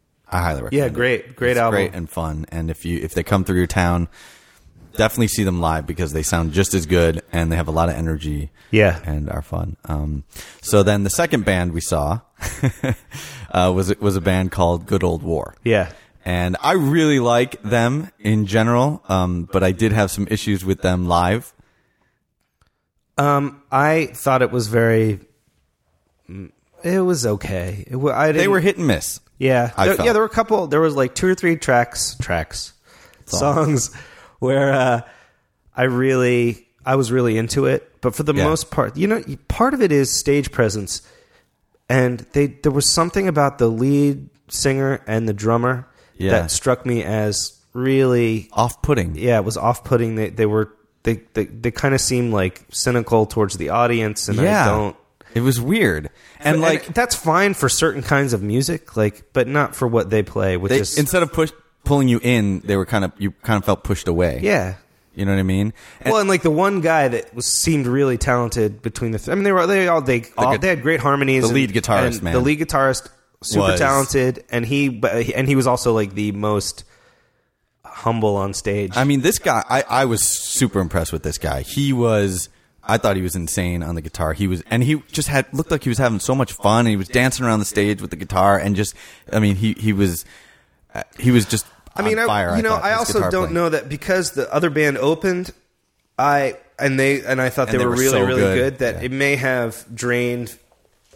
I highly recommend. Yeah, it. great, great it's album. Great and fun. And if you if they come through your town, definitely see them live because they sound just as good and they have a lot of energy. Yeah. and are fun. Um, so then the second band we saw uh, was was a band called Good Old War. Yeah. And I really like them in general, um, but I did have some issues with them live. Um, I thought it was very. It was okay. It, wa- I They didn't- were hit and miss. Yeah, I there, felt. yeah. There were a couple. There was like two or three tracks, tracks, songs, where uh, I really, I was really into it. But for the Yeah. most part, you know, part of it is stage presence, and they there was something about the lead singer and the drummer Yeah. that struck me as really, Off-putting. yeah, it was off-putting. They they were they they, they kind of seemed like cynical towards the audience, and Yeah. I don't. It was weird. And And like, that's fine for certain kinds of music, like, but not for what they play, which they, is instead of push pulling you in, they were kind of you kind of felt pushed away. yeah. You know what I mean? And Well, and like the one guy that was seemed really talented between the, th- I mean, they were they all they all, gu- they had great harmonies. the and- lead guitarist, and man. the lead guitarist, super Was- talented, and he but and he was also like the most humble on stage. I mean, this guy, I, I was super impressed with this guy. He was, I thought he was insane on the guitar. He was, and he just had, looked like he was having so much fun. And he was dancing around the stage with the guitar and just, I mean, he, he was, uh, he was just I mean, on fire. I, you know, thought, I his also guitar don't playing. know that because the other band opened, I and they and I thought And they, they were were really so really good. good, that Yeah. it may have drained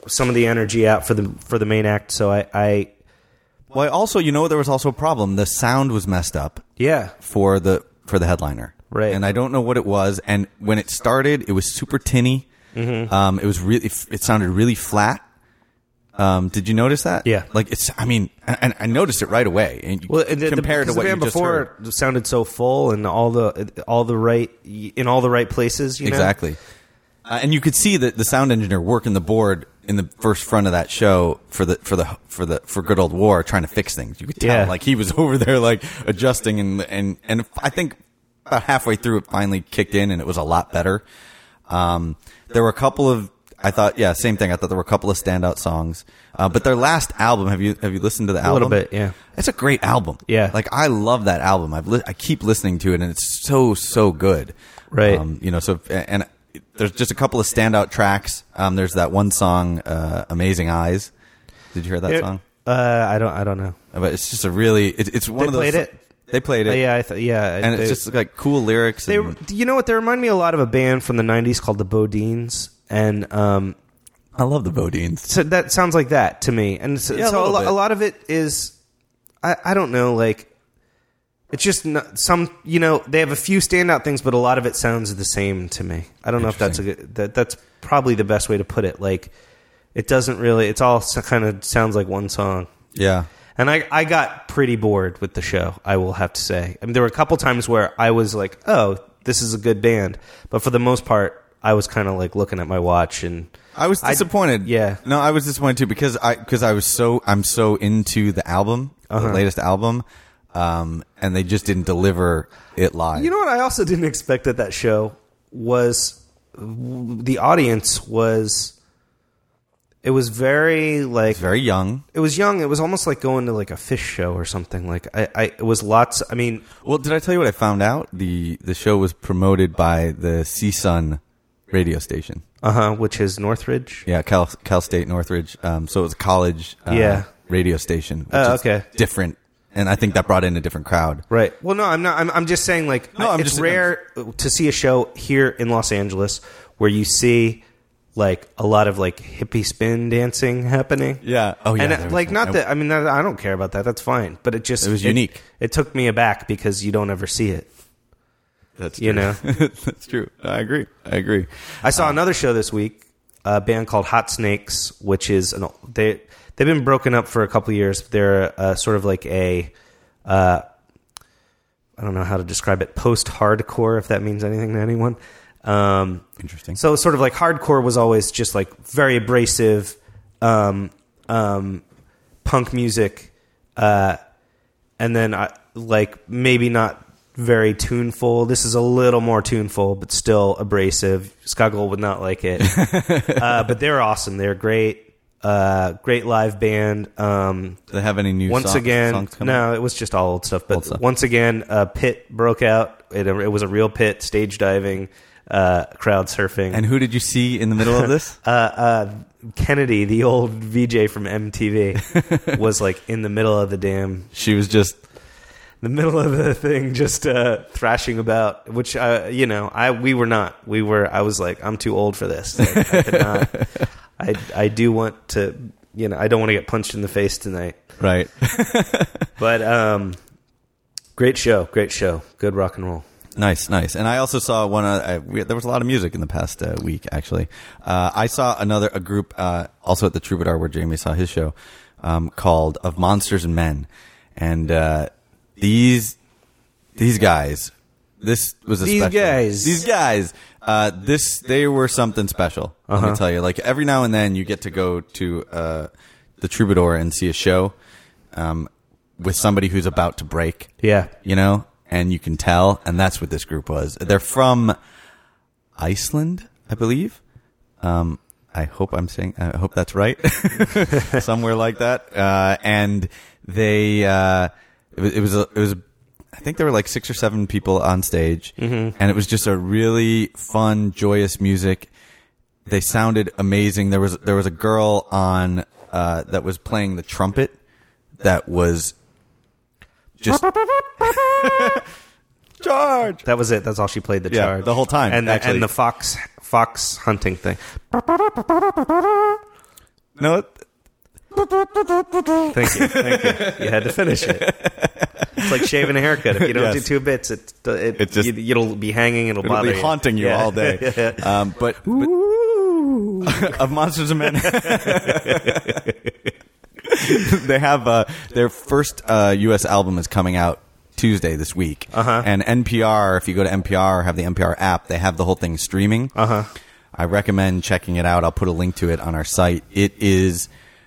some of the energy out for the for the main act. So I, I Well, also, you know, there was also a problem. The sound was messed up yeah, for the for the headliner, Right. And I don't know what it was. And when it started, it was super tinny. Mm-hmm. Um, it was really, it sounded really flat. Um, did you notice that? Yeah. Like it's. I mean, and I noticed it right away. And you well, and the, compared the, to what the you band just before heard. it sounded so full and all the all the right in all the right places. You know? Exactly. Uh, and you could see that the sound engineer working the board in the first front of that show for the for the for the for Good Old War, trying to fix things. You could tell, Yeah. like he was over there, like adjusting, and and and I think about halfway through it finally kicked in, and it was a lot better. Um, there were a couple of, I thought, yeah, same thing. I thought there were a couple of standout songs, uh, but their last album, have you have you listened to the album? little bit, yeah. It's a great album. Yeah. like I love that album. I've li- I keep listening to it, and it's so so good. Right. Um, you know, so and. There's just a couple of standout tracks. Um, there's that one song, uh, "Amazing Eyes." Did you hear that It- song? Uh, I don't I don't know. But it's just a really, it, it's one They of those. played it? They played it. Uh, yeah, I th- yeah, and they- it's just like cool lyrics. They, And, you know what? They remind me a lot of a band from the nineties called the Bodines, and um, I love the Bodines. so that sounds like that to me. And so, Yeah, a so a, little lo- bit. a lot of it is, I, I don't know, like it's just not, some. You know, they have a few standout things, but a lot of it sounds the same to me. I don't know if that's a good. That, that's probably the best way to put it. Like, it doesn't really. It's all kind of sounds like one song. Yeah. And I, I got pretty bored with the show, I will have to say. I mean, there were a couple times where I was like, oh, this is a good band. But for the most part, I was kind of like looking at my watch and... I was I- disappointed. yeah. No, I was disappointed too because I because I was so I'm so into the album, Uh-huh. the latest album, um, and they just didn't deliver it live. You know what I also didn't expect at that show was the audience was... It was very like... It's very young. It was young. It was almost like going to like a fish show or something. Like I, I it was lots... I mean... Well, did I tell you what I found out? The the show was promoted by the C S U N radio station. Uh-huh, which is Northridge. Yeah, Cal Cal State Northridge. Um, so it was a college uh, Yeah. radio station. Which Oh, is okay. different, and I think that brought in a different crowd. Right. Well, no, I'm not. I'm, I'm just saying, like, No, I'm it's just- rare to see a show here in Los Angeles where you see like a lot of like hippie spin dancing happening. Yeah. Oh yeah. and there was like one. not I- that. I mean, that, I don't care about that. That's fine. But it just It was unique. It, took me aback because you don't ever see it. That's you true. know. That's true. I agree. I agree. I saw another show this week, a band called Hot Snakes, which is an they they've been broken up for a couple of years. They're uh, sort of like a uh, I don't know how to describe it, post-hardcore, if that means anything to anyone. Um, Interesting. so sort of like hardcore was always just like very abrasive um, um, punk music, uh, and then I, like maybe not very tuneful. This is a little more tuneful, but still abrasive. Skuggle would not like it, uh, but they're awesome. They're great. Uh, great live band. Um, Do they have any new once song- again, songs coming? no, it was just all old stuff. But Old stuff. once again, a pit broke out. It, it was a real pit, stage diving, uh, crowd surfing. And who did you see in the middle of this? uh, uh, Kennedy, the old V J from M T V, was like in the middle of the damn, She was just the middle of the thing, just uh, thrashing about. Which uh, you know, I we were not. We were. I was like, I'm too old for this. Like, I could not. I I do want to. You know, I don't want to get punched in the face tonight. right. But um, great show, great show, good rock and roll. Nice, nice. And I also saw one. Uh, I, we, there was a lot of music in the past uh, week. Actually, uh, I saw another a group uh, also at the Troubadour where Jamie saw his show um, called "Of Monsters and Men," and uh, these these guys. This was a These special. guys. These guys. Uh, this they were something special. Let Uh-huh. me tell you. Like every now and then, you get to go to uh, the Troubadour and see a show um, with somebody who's about to break. Yeah, You know, and you can tell, and that's what this group was. They're from Iceland, I believe. Um, I hope I'm saying, I hope that's right. Somewhere like that. Uh, and they, uh, it was, it was, a, it was, I think there were like six or seven people on stage, mm-hmm. and it was just a really fun, joyous music. They sounded amazing. There was, there was a girl on, uh, that was playing the trumpet that was just charge. that was it. That's all she played. The Yeah, charge the whole time, and the, actually. and the fox fox hunting thing. No. Thank you. Thank you. You had to finish it. It's like shaving a haircut. If you don't Yes. do two bits, it, it, It just- you, you'll be hanging. It'll, It'll bother be you. haunting you Yeah. all day. Um, but, but of Monsters and Men, they have uh, their first uh, U S album is coming out Tuesday this week. Uh-huh. And N P R, if you go to N P R or have the N P R app, they have the whole thing streaming. Uh-huh. I recommend checking it out. I'll put a link to it on our site. It is,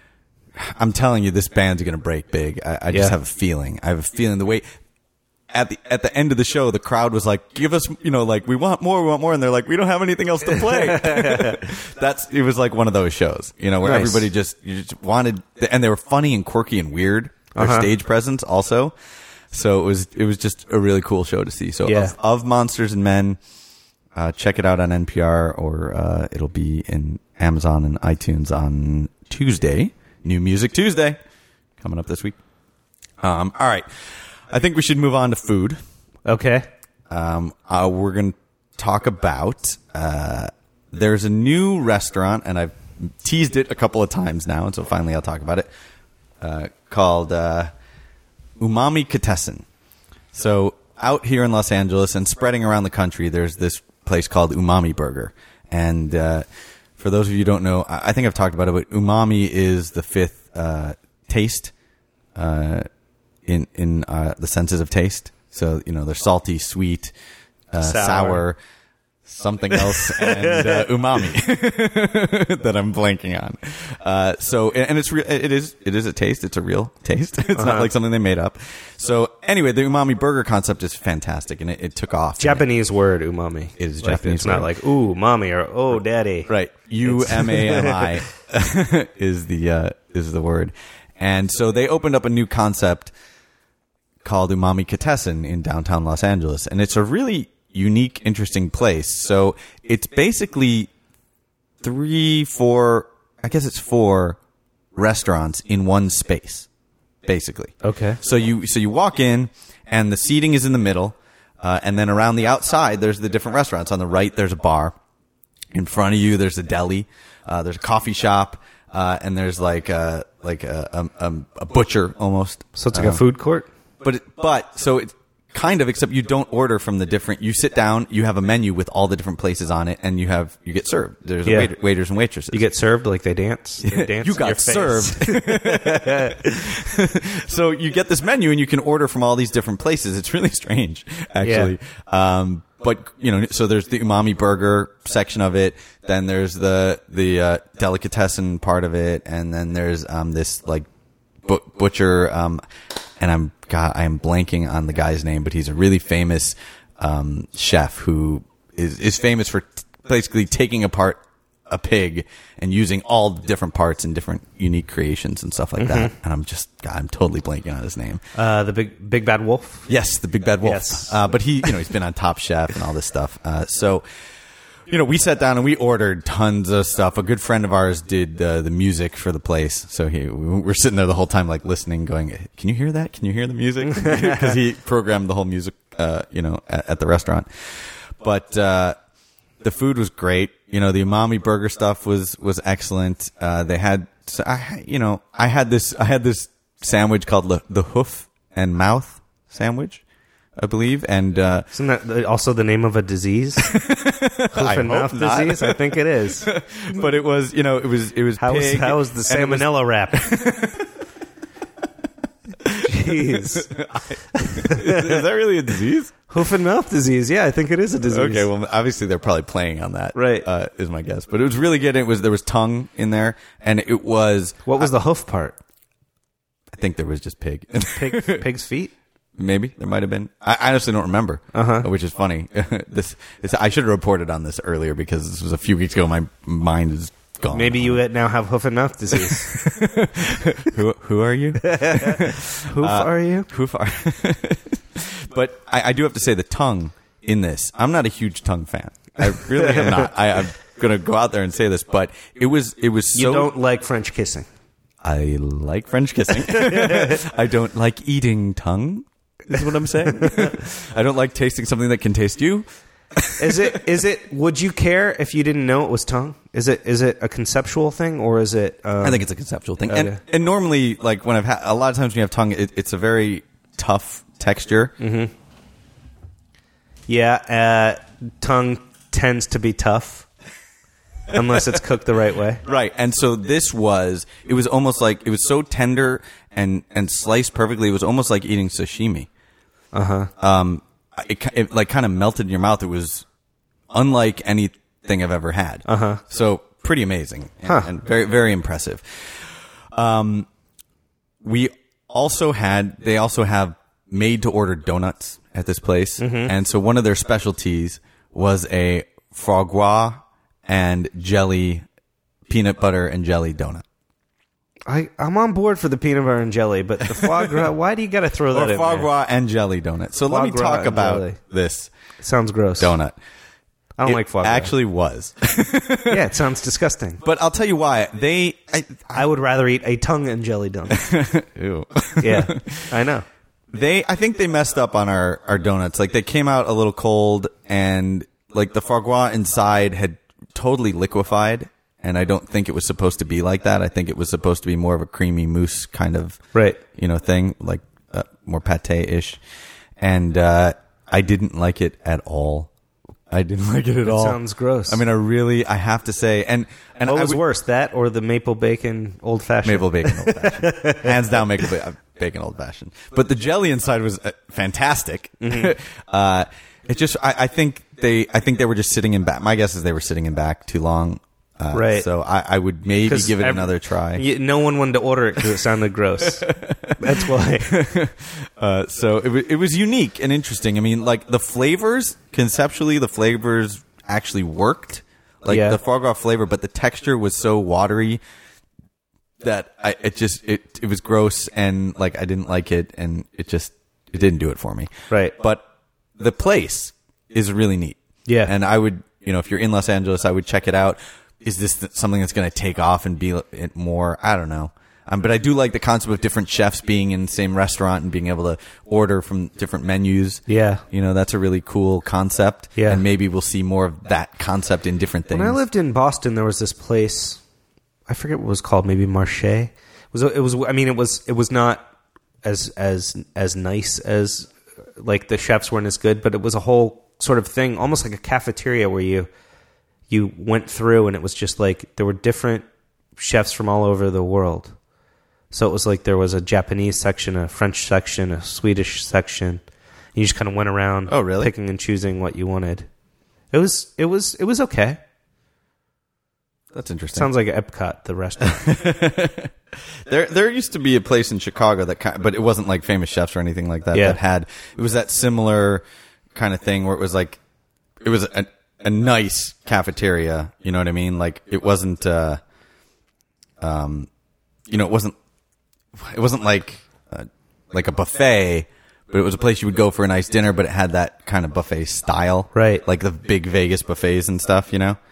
I'm telling you, this band's going to break big. I, I just Yeah. have a feeling. I have a feeling the way at the at the end of the show, the crowd was like, "Give us, you know, like we want more, we want more," and they're like, "We don't have anything else to play." That's it was like one of those shows, you know, where Nice. everybody just you just wanted, and they were funny and quirky and weird. Their Uh-huh. stage presence also, so it was it was just a really cool show to see. So Yeah. of, of Monsters and Men. Uh, check it out on N P R, or uh, it'll be in Amazon and iTunes on Tuesday. New Music Tuesday coming up this week. Um, all right. I think we should move on to food. Okay. Um, uh, we're going to talk about uh, there's a new restaurant, and I've teased it a couple of times now, and so finally I'll talk about it, uh, called uh, Umami Katessen. So out here in Los Angeles and spreading around the country, there's this place called Umami Burger. And uh, for those of you who don't know, I I think I've talked about it, but umami is the fifth uh, taste uh, in in uh, the senses of taste. So, you know, they're salty, sweet, uh, sour. Sour. something else, and uh, umami that I'm blanking on. Uh, so, and it's real. It is. It is a taste. It's a real taste. It's Uh-huh. not like something they made up. So, anyway, the umami burger concept is fantastic, and it, it took off. Japanese word umami. It is Like, Japanese It's not word. like ooh mommy or oh daddy. Right. U M A M I is the uh, is the word. And so they opened up a new concept called Umami Katessen in downtown Los Angeles, and it's a really unique, interesting place. So it's basically three, four, I guess it's four restaurants in one space, basically. Okay. So you so you walk in, and the seating is in the middle, uh, and then around the outside there's the different restaurants. On the right there's a bar. In front of you there's a deli. Uh, there's a coffee shop, uh, and there's like a like a, a, a butcher almost. So it's like Uh, a food court. but it, but so it's kind of, except you don't order from the different. You sit down, you have a menu with all the different places on it, and you have you get served. There's Yeah. waiter, waiters and waitresses. You get served like they dance. They dance You in got your face. served. So you get this menu, and you can order from all these different places. It's really strange, actually. Um, but you know, so there's the umami burger section of it. Then there's the the uh, delicatessen part of it, and then there's um, this like bu- butcher. Um, and I'm God, I am blanking on the guy's name, but he's a really famous um, chef who is is famous for t- basically taking apart a pig and using all the different parts in different unique creations and stuff like that. And I'm just, God, I'm totally blanking on his name. Uh, the big big bad wolf. Yes, the Big Bad Wolf. Yes. Uh, but he, you know, he's been on Top Chef and all this stuff. Uh, so, you know, we sat down and we ordered tons of stuff. A good friend of ours did uh, the music for the place. So he, we were sitting there the whole time, like listening, going, "Can you hear that? Can you hear the music?" Because he programmed the whole music, uh, you know, at, at the restaurant. But uh, the food was great. You know, the umami burger stuff was was excellent. Uh, they had, so I, you know, I had this, I had this sandwich called the, the hoof and mouth sandwich, I believe, and uh, Isn't that the- also the name of a disease? Hoof I and hope mouth not. disease? I think it is. but it was, you know, it was it was How was pig, how was the and it was- salmonella wrap? Jeez. Is that really a disease? Hoof and mouth disease. Yeah, I think it is a disease. Okay, well, obviously they're probably playing on that, Right. Uh, is my guess. But it was really good. It was there was tongue in there, and it was. What was the hoof part? I think there was just pig. Pig, pig's feet? Maybe there might have been. I I honestly don't remember, Uh-huh. which is funny. this, this I should have reported on this earlier because this was a few weeks ago. My mind is gone. Maybe you now have hoof and mouth disease. who who are you? Hoof Uh, are you? Who far? But I, I do have to say the tongue in this. I'm not a huge tongue fan. I really am not. I, I'm going to go out there and say this, but it was it was so. You don't like French kissing. I like French kissing. I don't like eating tongue. Is what I'm saying. I don't like tasting something that can taste you. Is it? Is it? Would you care if you didn't know it was tongue? Is it? Is it a conceptual thing, or is it? Um, I think it's a conceptual thing. Okay. And, and normally, like when I've had a lot of times when you have tongue, it, it's a very tough texture. Mm-hmm. Yeah, uh, tongue tends to be tough unless it's cooked the right way. Right. And so this was, it was almost like, it was so tender and, and sliced perfectly. It was almost like eating sashimi. Uh-huh. Um, it, it like kind of melted in your mouth. It was unlike anything I've ever had. Uh-huh. So pretty amazing and, Huh. and very, very impressive. Um, we also had, they also have made to order donuts at this place. Mm-hmm. And so one of their specialties was a foie gras and jelly, peanut butter and jelly donut. I, I'm on board for the peanut butter and jelly, but the foie gras, why do you got to throw that Or in foie there? gras and jelly donut. So Foie let me gras talk and about jelly. this Sounds gross. donut. I don't It like foie gras. actually was. Yeah, it sounds disgusting. But I'll tell you why. They, I, I would rather eat a tongue and jelly donut. ew. Yeah, I know. They, I think they messed up on our, our donuts. Like they came out a little cold and like the foie gras inside had totally liquefied. And I don't think it was supposed to be like that. I think it was supposed to be more of a creamy mousse kind of, Right. you know, thing, like uh, more pate-ish. And uh, I didn't like it at all. I didn't like it at It all. sounds gross. I mean, I really, I have to say, and and What I was would- worse, that or the maple bacon old fashioned? Maple bacon old fashioned, hands down maple ba- bacon old fashioned. But the jelly inside was uh, fantastic. Mm-hmm. uh, it just, I, I think they, I think they were just sitting in back. My guess is they were sitting in back too long. Uh, Right. So I, I would maybe 'Cause give it ev- another try. y- No one wanted to order it because it sounded gross. That's why. Uh, so it, wa- it was unique and interesting. I mean, like the flavors, conceptually, the flavors actually worked. Like Yeah. the foie gras flavor, but the texture was so watery that I, it just, it, it was gross and like I didn't like it and it just, it didn't do it for me. Right. But the place is really neat. Yeah. And I would, you know, if you're in Los Angeles, I would check it out. Is this th- something that's going to take off and be it more? I don't know. Um, but I do like the concept of different chefs being in the same restaurant and being able to order from different menus. Yeah. You know, that's a really cool concept. Yeah. And maybe we'll see more of that concept in different things. When I lived in Boston, there was this place. I forget what it was called. Maybe Marche. It was. It was. I mean, it was. It was not as as as nice as like the chefs weren't as good, but it was a whole sort of thing, almost like a cafeteria where you you went through and it was just like there were different chefs from all over the world. So it was like there was a Japanese section, a French section, a Swedish section. You just kind of went around, Oh, really? picking and choosing what you wanted. It was. It was. It was okay. That's interesting. Sounds like Epcot, the restaurant. There, there used to be a place in Chicago that, kind but it wasn't like Famous Chefs or anything like that. Yeah. That had it was that similar kind of thing where it was like it was a, a nice cafeteria. You know what I mean? Like it wasn't, uh, um, you know, it wasn't, it wasn't like uh, like a buffet, but it was a place you would go for a nice dinner. But it had that kind of buffet style, Right. Like the big Vegas buffets and stuff. You know?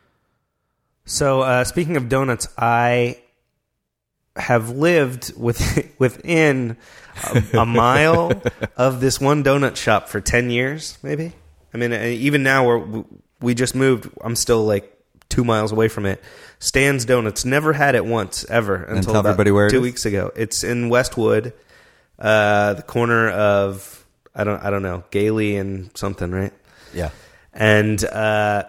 So, uh, speaking of donuts, I have lived with, within a, a mile of this one donut shop for ten years, maybe. I mean, uh, even now we're, we just moved. I'm still like two miles away from it. Stan's Donuts. Never had it once, ever, until tell about everybody where it two is. weeks ago. It's in Westwood, uh, the corner of, I don't, I don't know, Gailey and something, right? Yeah. And uh,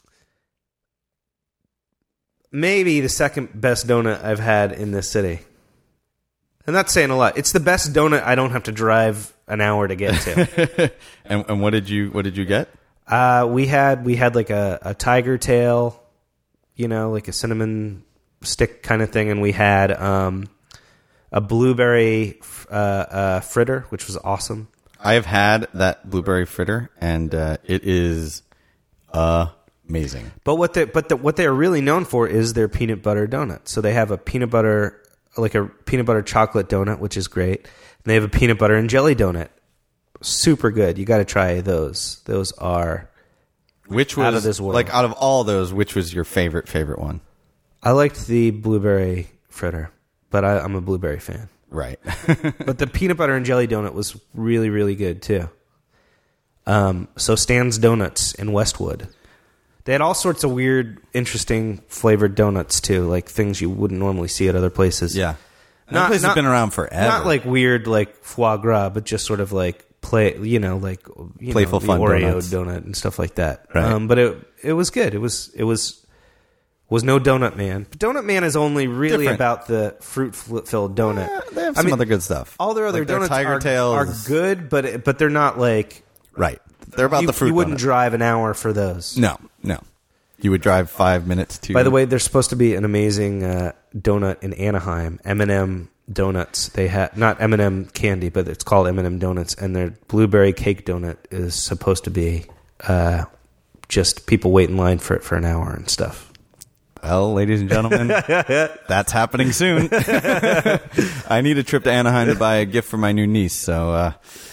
maybe the second best donut I've had in this city. And that's saying a lot. It's the best donut I don't have to drive an hour to get to. and and what did you what did you get? uh, we had we had like a, a tiger tail, you know, like a cinnamon stick kind of thing, and we had um, a blueberry uh, uh, fritter, which was awesome. I have had that blueberry fritter, and uh, it is amazing. But what they but the, what they are really known for is their peanut butter donut. So they have a peanut butter like a peanut butter chocolate donut, which is great. And they have a peanut butter and jelly donut, super good. You got to try those. Those are Which was Out of this world. like out of all those, which was your favorite favorite one? I liked the blueberry fritter, but I, I'm a blueberry fan. Right. But the peanut butter and jelly donut was really really good too. Um, so Stan's Donuts in Westwood. They had all sorts of weird, interesting flavored donuts too, like things you wouldn't normally see at other places. Yeah. That Not- place not- has been around forever. Not like weird, like foie gras, but just sort of like play, you know, like you Playful know, the fun Oreo donuts. donut and stuff like that. Right. Um, but it it was good. It was it was was no Donut Man. But Donut Man is only really Different. about the fruit filled donut. Eh, they have I some mean, other good stuff. All their other Like their donuts Tiger are, Tails. are good, but it- but they're not like Right. They're about you, the fruit you wouldn't donut. drive an hour for those. No, no. You would drive five minutes to... By the way, there's supposed to be an amazing uh, donut in Anaheim. M and M donuts. They had not M and M candy, but it's called M and M donuts, and their blueberry cake donut is supposed to be uh, just people wait in line for it for an hour and stuff. Well, ladies and gentlemen, that's happening soon. I need a trip to Anaheim to buy a gift for my new niece, so uh,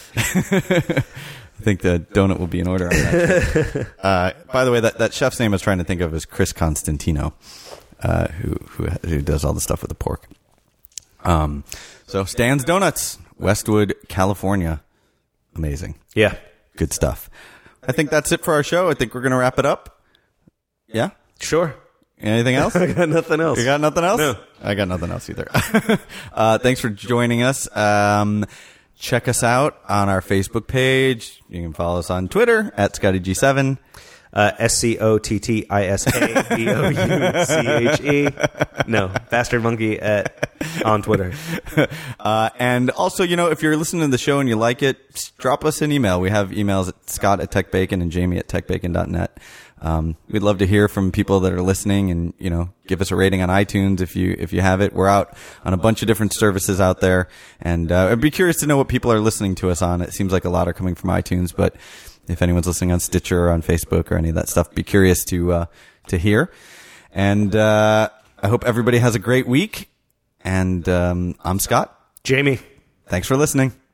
I think the donut will be in order on that trip. Uh, by the way, that, that chef's name I was trying to think of is Chris Constantino, uh, who, who who does all the stuff with the pork. Um, so Stan's Donuts, Westwood, California. Amazing. Yeah, Good stuff. I think that's it for our show. I think we're going to wrap it up. Yeah? sure. Anything else? I got nothing else. You got nothing else? No. I got nothing else either. uh, thanks for joining us. Um, check us out on our Facebook page. You can follow us on Twitter at Scotty G seven. Uh, S C O T T I S A B O U C H E. No, Bastard Monkey at on Twitter. Uh, and also, you know, if you're listening to the show and you like it, just drop us an email. We have emails at Scott at TechBacon and Jamie at TechBacon dot net. Um, we'd love to hear from people that are listening, and, you know, give us a rating on iTunes if you, if you have it. We're out on a bunch of different services out there, and, uh, I'd be curious to know what people are listening to us on. It seems like a lot are coming from iTunes, but if anyone's listening on Stitcher or on Facebook or any of that stuff, be curious to, uh, to hear. And, uh, I hope everybody has a great week. And, um, I'm Scott. Jamie. Thanks for listening.